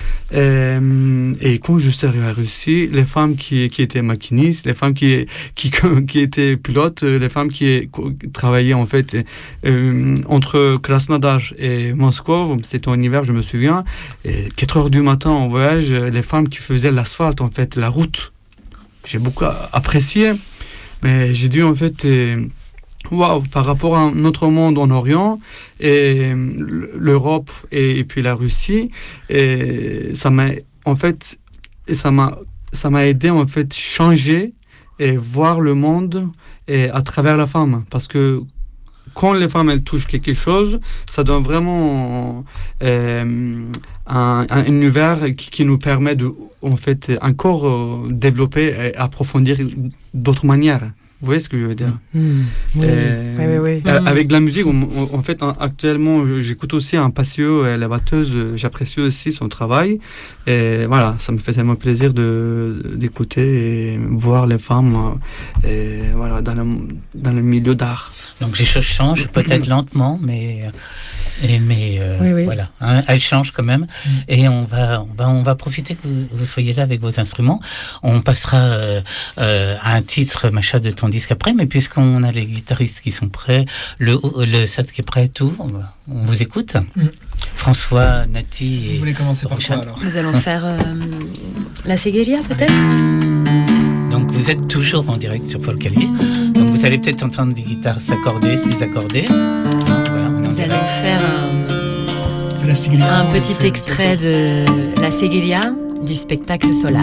Euh, et quand je suis arrivé à Russie, les femmes qui, qui étaient maquinistes, les femmes qui, qui, qui étaient pilotes, les femmes qui, qui travaillaient en fait euh, entre Krasnodar et Moscou, c'était en hiver, je me souviens, et quatre heures du matin en voyage, les femmes qui faisaient l'asphalte, en fait, la route. J'ai beaucoup apprécié, mais j'ai dû en fait... Euh, Waouh, par rapport à notre monde en Orient et l'Europe et, et puis la Russie, et ça m'a en fait, et ça m'a, ça m'a aidé en fait changer et voir le monde et à travers la femme, parce que quand les femmes elles touchent quelque chose, ça donne vraiment euh, un, un univers qui, qui nous permet de en fait encore euh, développer et approfondir d'autres manières. Vous voyez ce que je veux dire? Mmh. Oui, euh, oui, oui, oui. Avec de la musique, on, on, en fait, actuellement, j'écoute aussi un Passio, la batteuse, j'apprécie aussi son travail. Et voilà, ça me fait tellement plaisir de, d'écouter et voir les femmes et, voilà, dans, le, dans le milieu d'art. Donc les choses changent, peut-être lentement, mais... Et mais euh, oui, oui. voilà, hein, elle change quand même. Mmh. Et on va, on va, on va profiter que vous, vous soyez là avec vos instruments. On passera euh, euh, à un titre, Macha, de ton disque après. Mais puisqu'on a les guitaristes qui sont prêts, le, le set qui est prêt et tout, on, va, on vous écoute. Mmh. François, Nati et... Vous voulez commencer par quoi alors? Nous allons faire euh, la Segueria peut-être. Donc vous êtes toujours en direct sur Folkalier. Donc vous allez peut-être entendre des guitares s'accorder, s'accorder. Voilà, nous allons faire un, un petit extrait de la Segueria du spectacle Solar.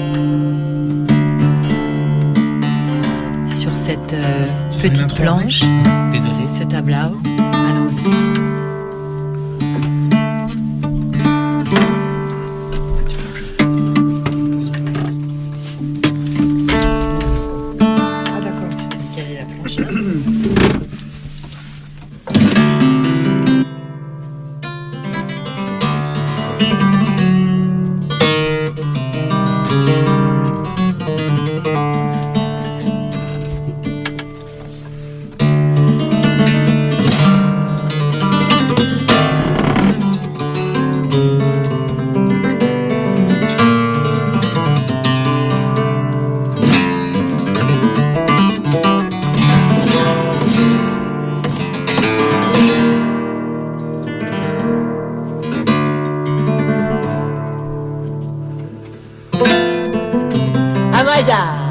Sur cette euh, petite planche, désolé, ce tableau, allons-y. allá.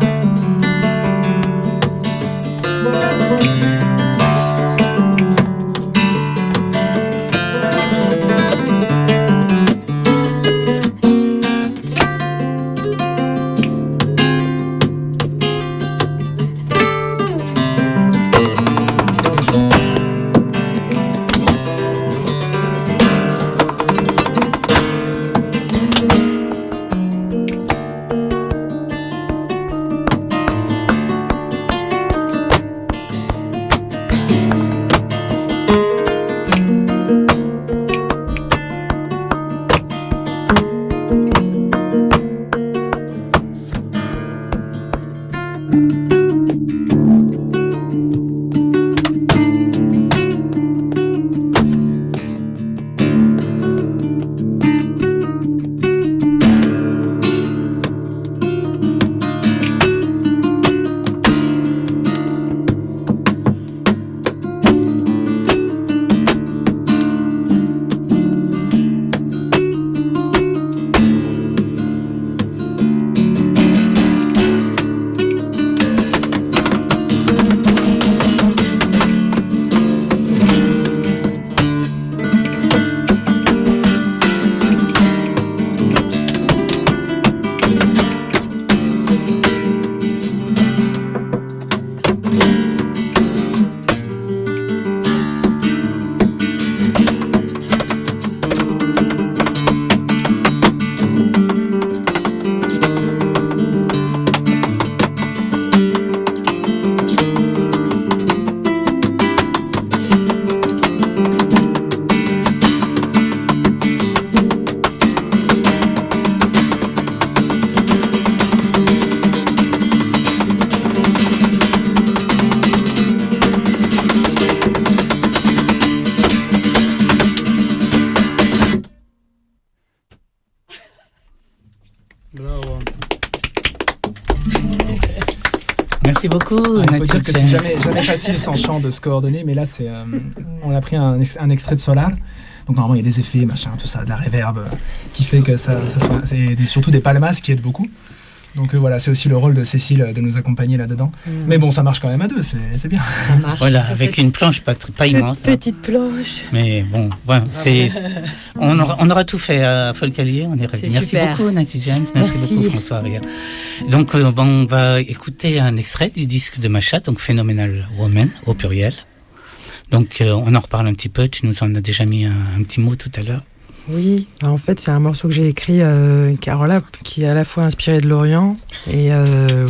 Merci beaucoup. Ah, il faut dire que c'est jamais, jamais facile sans chant de se coordonner, mais là, c'est, euh, on a pris un, un extrait de Solar. Donc normalement, il y a des effets, machin, tout ça, de la réverb, euh, qui fait que ça, ça soit... C'est des, surtout des palmas qui aident beaucoup. Donc euh, voilà, c'est aussi le rôle de Cécile de nous accompagner là-dedans. Mmh. Mais bon, ça marche quand même à deux, c'est, c'est bien. Ça marche. Voilà, avec une planche pas, pas immense. Cette petite planche. Mais bon, ouais, c'est, on, aura, on aura tout fait à Folcalier. On ira. Merci super. beaucoup, Natty James. Merci, Merci beaucoup, François Aria. Donc, euh, bon, on va écouter un extrait du disque de Macha, donc Phenomenal Woman, au pluriel. Donc, euh, on en reparle un petit peu. Tu nous en as déjà mis un, un petit mot tout à l'heure. Oui, en fait, c'est un morceau que j'ai écrit, euh, car là, qui est à la fois inspiré de l'Orient et, euh,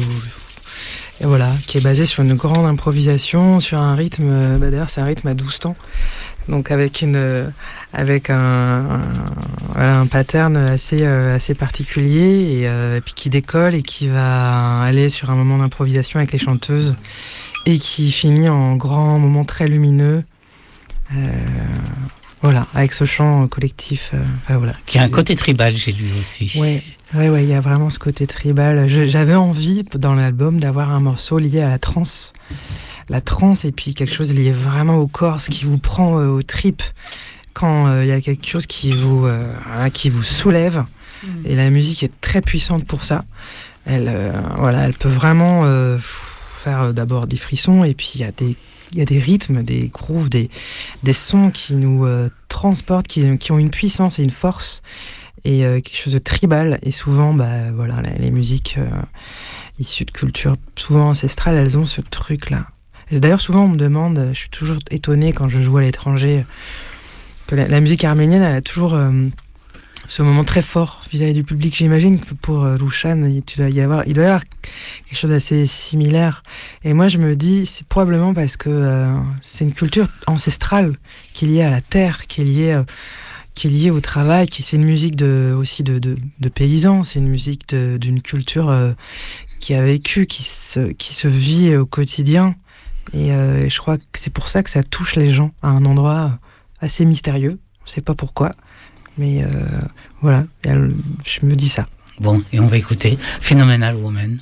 et voilà, qui est basé sur une grande improvisation, sur un rythme. Euh, bah d'ailleurs, c'est un rythme à douze temps, donc avec une, euh, avec un, un, voilà, un pattern assez, euh, assez particulier et, euh, et puis qui décolle et qui va aller sur un moment d'improvisation avec les chanteuses et qui finit en grand moment très lumineux. Euh, Voilà, avec ce chant collectif. Euh, enfin, voilà. Qui a un côté tribal, j'ai lu aussi. Oui, ouais, ouais, il y a vraiment ce côté tribal. Je, j'avais envie, dans l'album, d'avoir un morceau lié à la trance. La trance, et puis quelque chose lié vraiment au corps, ce qui vous prend euh, aux tripes. Quand il euh, y a quelque chose qui vous, euh, qui vous soulève. Mmh. Et la musique est très puissante pour ça. Elle, euh, voilà, elle peut vraiment euh, faire euh, d'abord des frissons, et puis il y a des Il y a des rythmes, des grooves, des, des sons qui nous euh, transportent, qui, qui ont une puissance et une force, et euh, quelque chose de tribal. Et souvent, bah, voilà, les musiques euh, issues de cultures souvent ancestrales, elles ont ce truc-là. Et d'ailleurs, souvent, on me demande, je suis toujours étonnée quand je joue à l'étranger, que la, la musique arménienne, elle a toujours euh, ce moment très fort vis-à-vis du public. J'imagine que pour euh, Lushan, il doit y avoir, il doit y avoir quelque chose d'assez similaire. Et moi, je me dis, c'est probablement parce que euh, c'est une culture ancestrale qui est liée à la terre, qui est liée, euh, qui est liée au travail, qui c'est une musique de, aussi de, de, de paysans, c'est une musique de, d'une culture euh, qui a vécu, qui se, qui se vit au quotidien. Et euh, je crois que c'est pour ça que ça touche les gens à un endroit assez mystérieux. On ne sait pas pourquoi. Mais euh, voilà, elle, je me dis ça. Bon, et on va écouter Phenomenal Woman.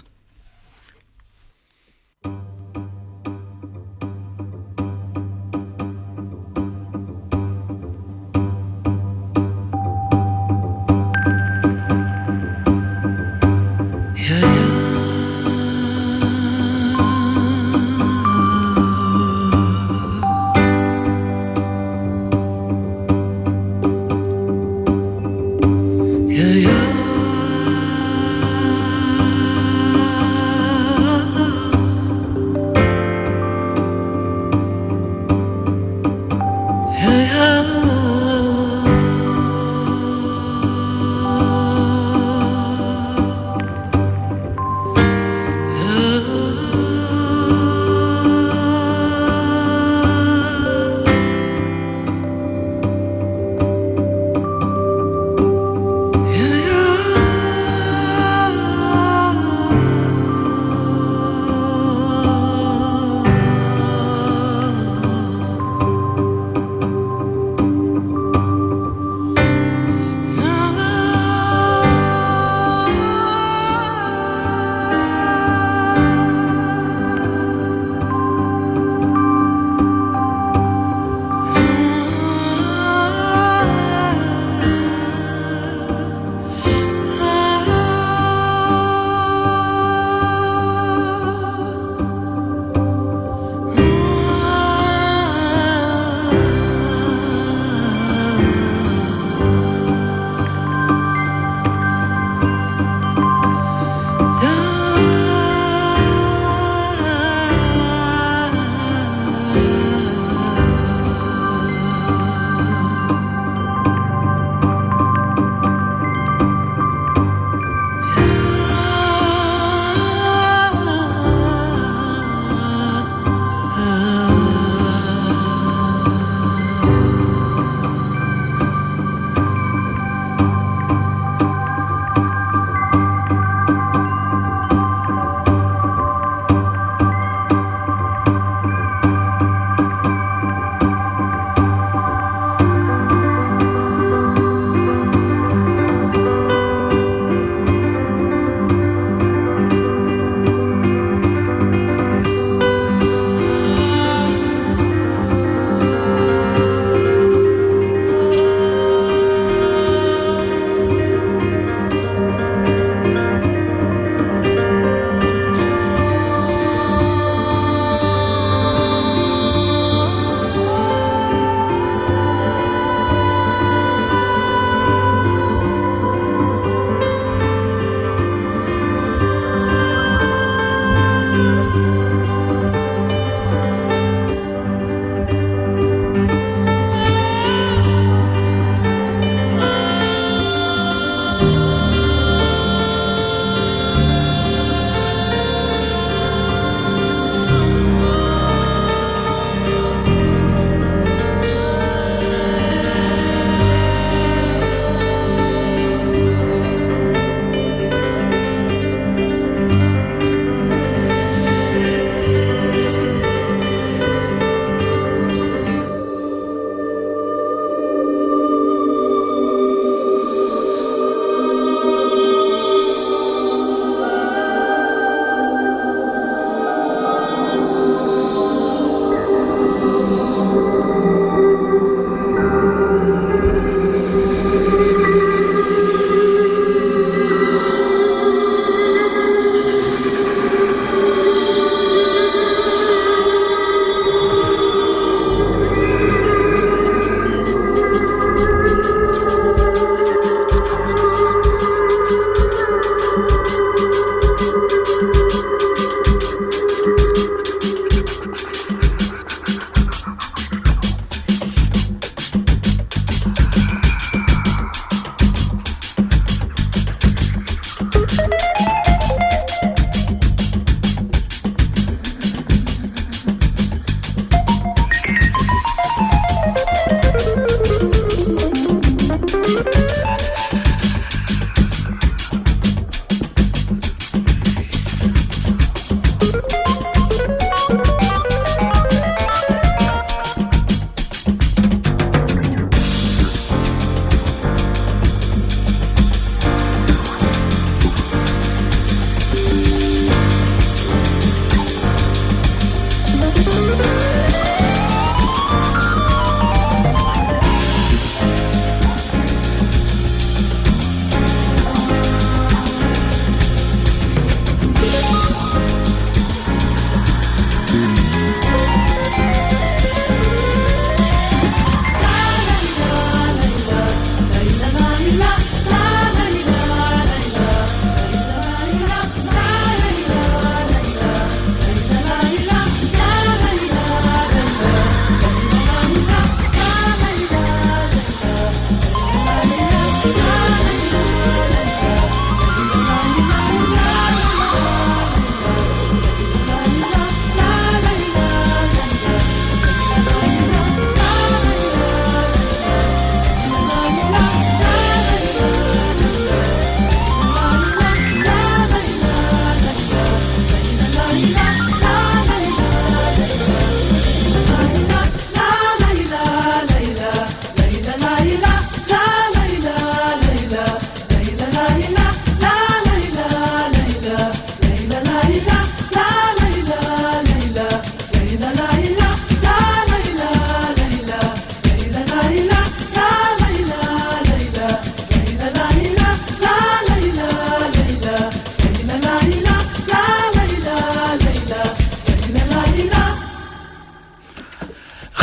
Yeah, yeah.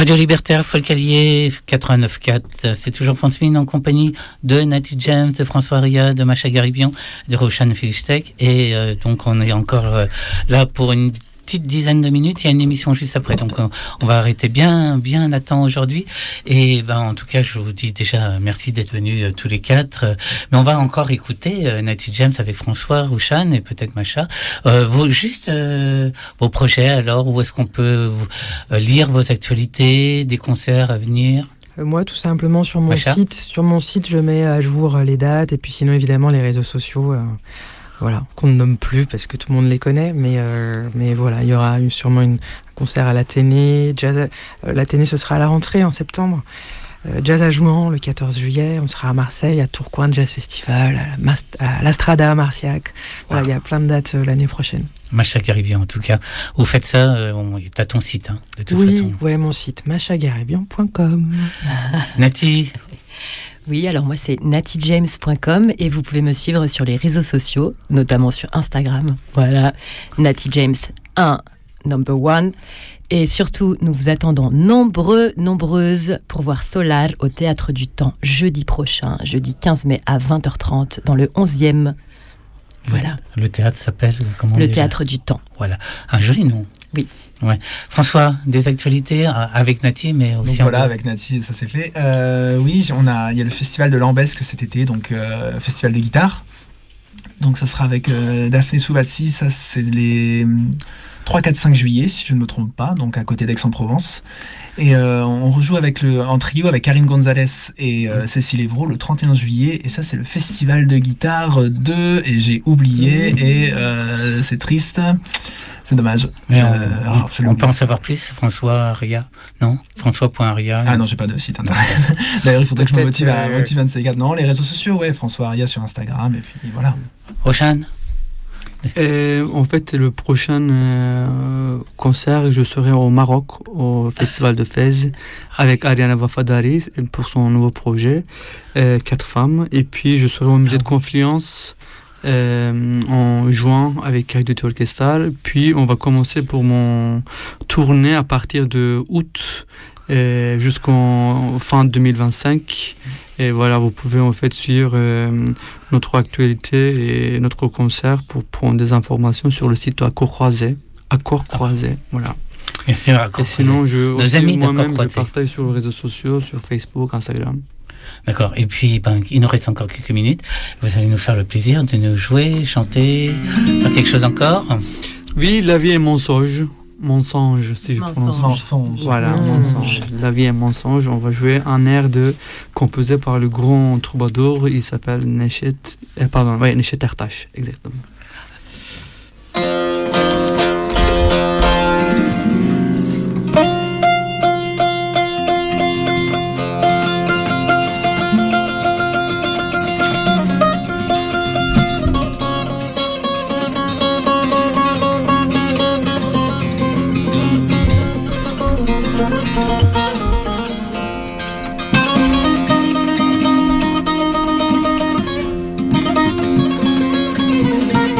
Radio Libertaire, Folcalier, quatre-vingt-neuf virgule quatre. C'est toujours Franceline en compagnie de Natty James, de François Ria, de Macha Garibian, de Rochane Filichtek. Et euh, donc, on est encore euh, là pour une petite dizaine de minutes. Il y a une émission juste après. Donc, on, on va arrêter bien, bien à temps aujourd'hui. Et ben, en tout cas, je vous dis déjà merci d'être venus euh, tous les quatre. Euh, mais on va encore écouter euh, Natty James avec François, Rochane et peut-être Macha. Euh, vos, juste euh, vos projets, alors, où est-ce qu'on peut vous, euh, lire vos actualités, des concerts à venir? Euh, moi, tout simplement sur mon Macha site. Sur mon site, je mets à jour euh, les dates et puis sinon, évidemment, les réseaux sociaux. Euh, Voilà, qu'on ne nomme plus parce que tout le monde les connaît, mais, euh, mais voilà, il y aura sûrement une, un concert à l'Athénée. Jazz à, euh, L'Athénée, ce sera à la rentrée en septembre. Euh, Jazz à Jouan le quatorze juillet. On sera à Marseille, à Tourcoing Jazz Festival, à, la Mas- à l'Astrada à Marciac. Voilà, il y a plein de dates euh, l'année prochaine. Macha Garibian, en tout cas. Vous faites ça, euh, on, t'as ton site, hein, de toute oui, façon. ouais, mon site, macha garibian point com. Natty? Oui, alors moi c'est natty james point com et vous pouvez me suivre sur les réseaux sociaux, notamment sur Instagram. Voilà, Natty James un, number one. Et surtout, nous vous attendons nombreux, nombreuses pour voir Solar au Théâtre du Temps jeudi prochain, jeudi quinze mai à vingt heures trente dans le onzième. Voilà. Le théâtre s'appelle comment? Le déjà Théâtre du Temps. Voilà, un joli nom. Oui. Ouais. François, des actualités avec Natty, mais aussi. Donc voilà, avec Natty, ça s'est fait. Euh, oui, on a, il y a le festival de Lambesque cet été, donc euh, festival de guitare. Donc ça sera avec euh, Daphné Souvazzi, ça c'est les trois, quatre, cinq juillet, si je ne me trompe pas, donc à côté d'Aix-en-Provence. Et euh, on rejoue avec le, en trio avec Karine Gonzalez et euh, Cécile Evrault le trente et un juillet. Et ça, c'est le festival de guitare deux. Et j'ai oublié. Et euh, c'est triste. C'est dommage. Mais je, on, alors, on peut en savoir plus, François Ria? Non, François.Ria. Ah non, j'ai pas de site internet. D'ailleurs, il faudrait que je me motive à, euh, motive à un de ces quatre. Non, les réseaux sociaux, ouais, François Ria sur Instagram. Et puis voilà. Rochane? Et en fait, le prochain euh, concert, je serai au Maroc, au Festival de Fès, avec Ariana Wafadari pour son nouveau projet, euh, Quatre femmes. Et puis, je serai au Musée de Confluence euh, en juin avec Cariduté Orchestra. Puis, on va commencer pour mon tournée à partir de août euh, jusqu'en fin deux mille vingt-cinq. Et voilà, vous pouvez en fait suivre euh, notre actualité et notre concert pour prendre des informations sur le site Accord Croisé. Accord Croisé, voilà. Bien sûr, Accord Et sinon, je, Nos aussi, amis moi-même, je Croisé. partage sur les réseaux sociaux, sur Facebook, Instagram. D'accord. Et puis, ben, il nous reste encore quelques minutes. Vous allez nous faire le plaisir de nous jouer, chanter, faire quelque chose encore? Oui, la vie est mensonge. Mensonge, si je Mensonge. prononce. Mensonge. Voilà, Mensonge. mensonge. La vie est mensonge. On va jouer un air de composé par le grand troubadour. Il s'appelle Nechet. Euh, pardon, ouais, Nechet Ertash, exactement. Thank you.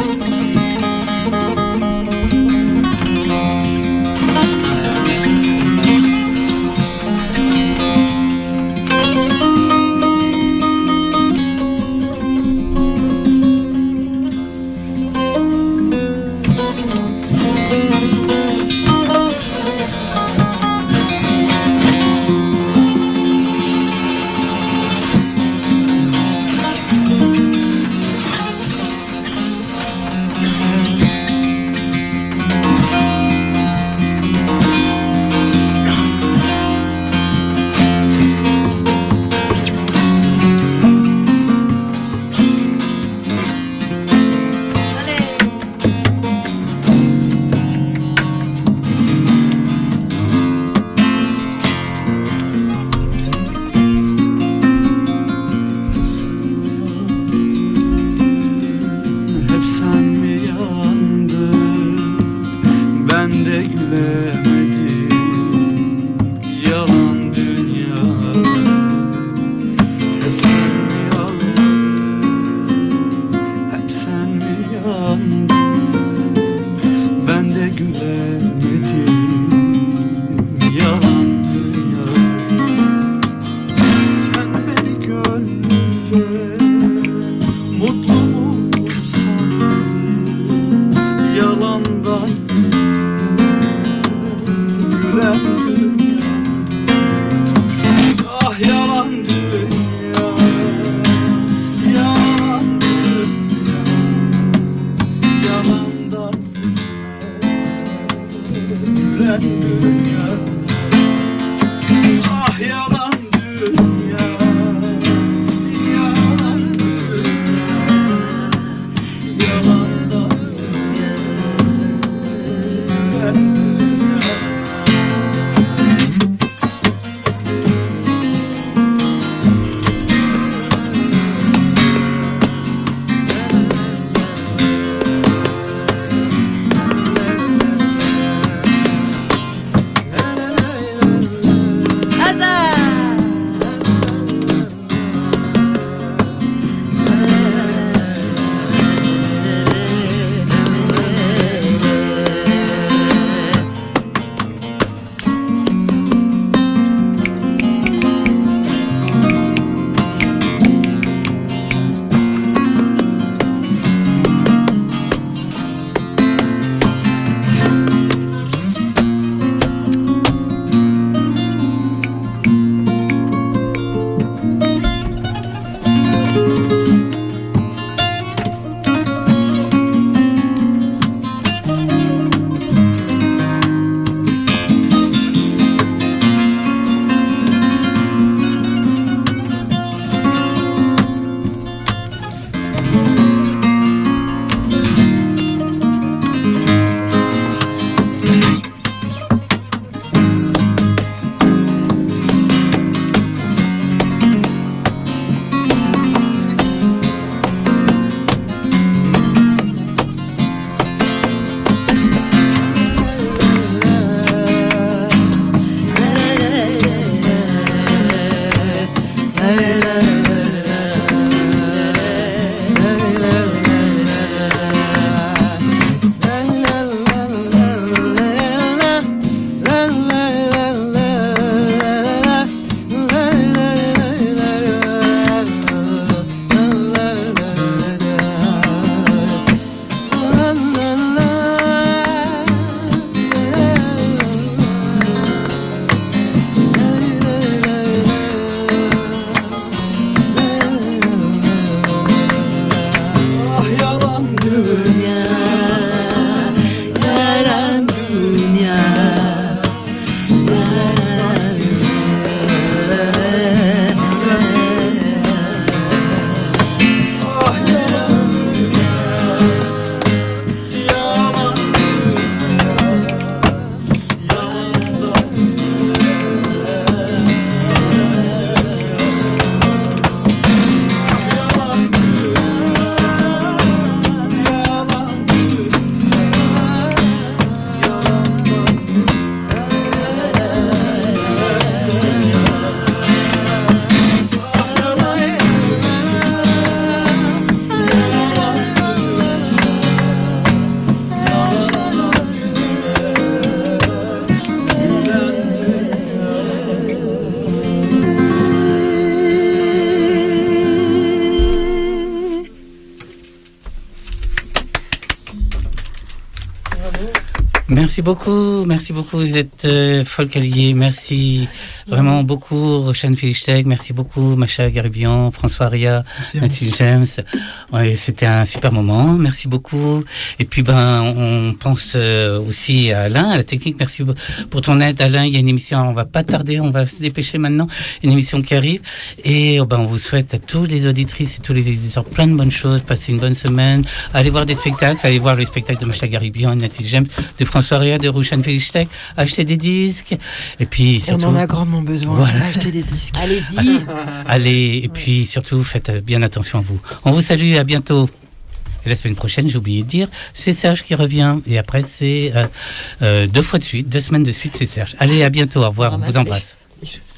Merci beaucoup, merci beaucoup, vous êtes euh, folk alliés, merci vraiment beaucoup Rochane Filichteg, merci beaucoup Macha Garibian, François Aria, Nathalie James, ouais, c'était un super moment, merci beaucoup. Et puis ben on pense euh, aussi à Alain, à la technique, merci pour ton aide Alain, il y a une émission, on va pas tarder, on va se dépêcher maintenant, une émission qui arrive, et ben on vous souhaite à tous les auditrices et tous les éditeurs plein de bonnes choses, passez une bonne semaine, allez voir des spectacles, allez voir le spectacle de Macha Garibian, Nathalie James, de François Aria, de Rochane Filichteg, acheter des disques, et puis surtout... On en a grandement besoin, voilà. Acheter des disques. Allez-y. Allez, et puis surtout, faites bien attention à vous. On vous salue, à bientôt. Et la semaine prochaine, j'ai oublié de dire, c'est Serge qui revient, et après c'est euh, euh, deux fois de suite, deux semaines de suite, c'est Serge. Allez, à bientôt, au revoir, on vous embrasse.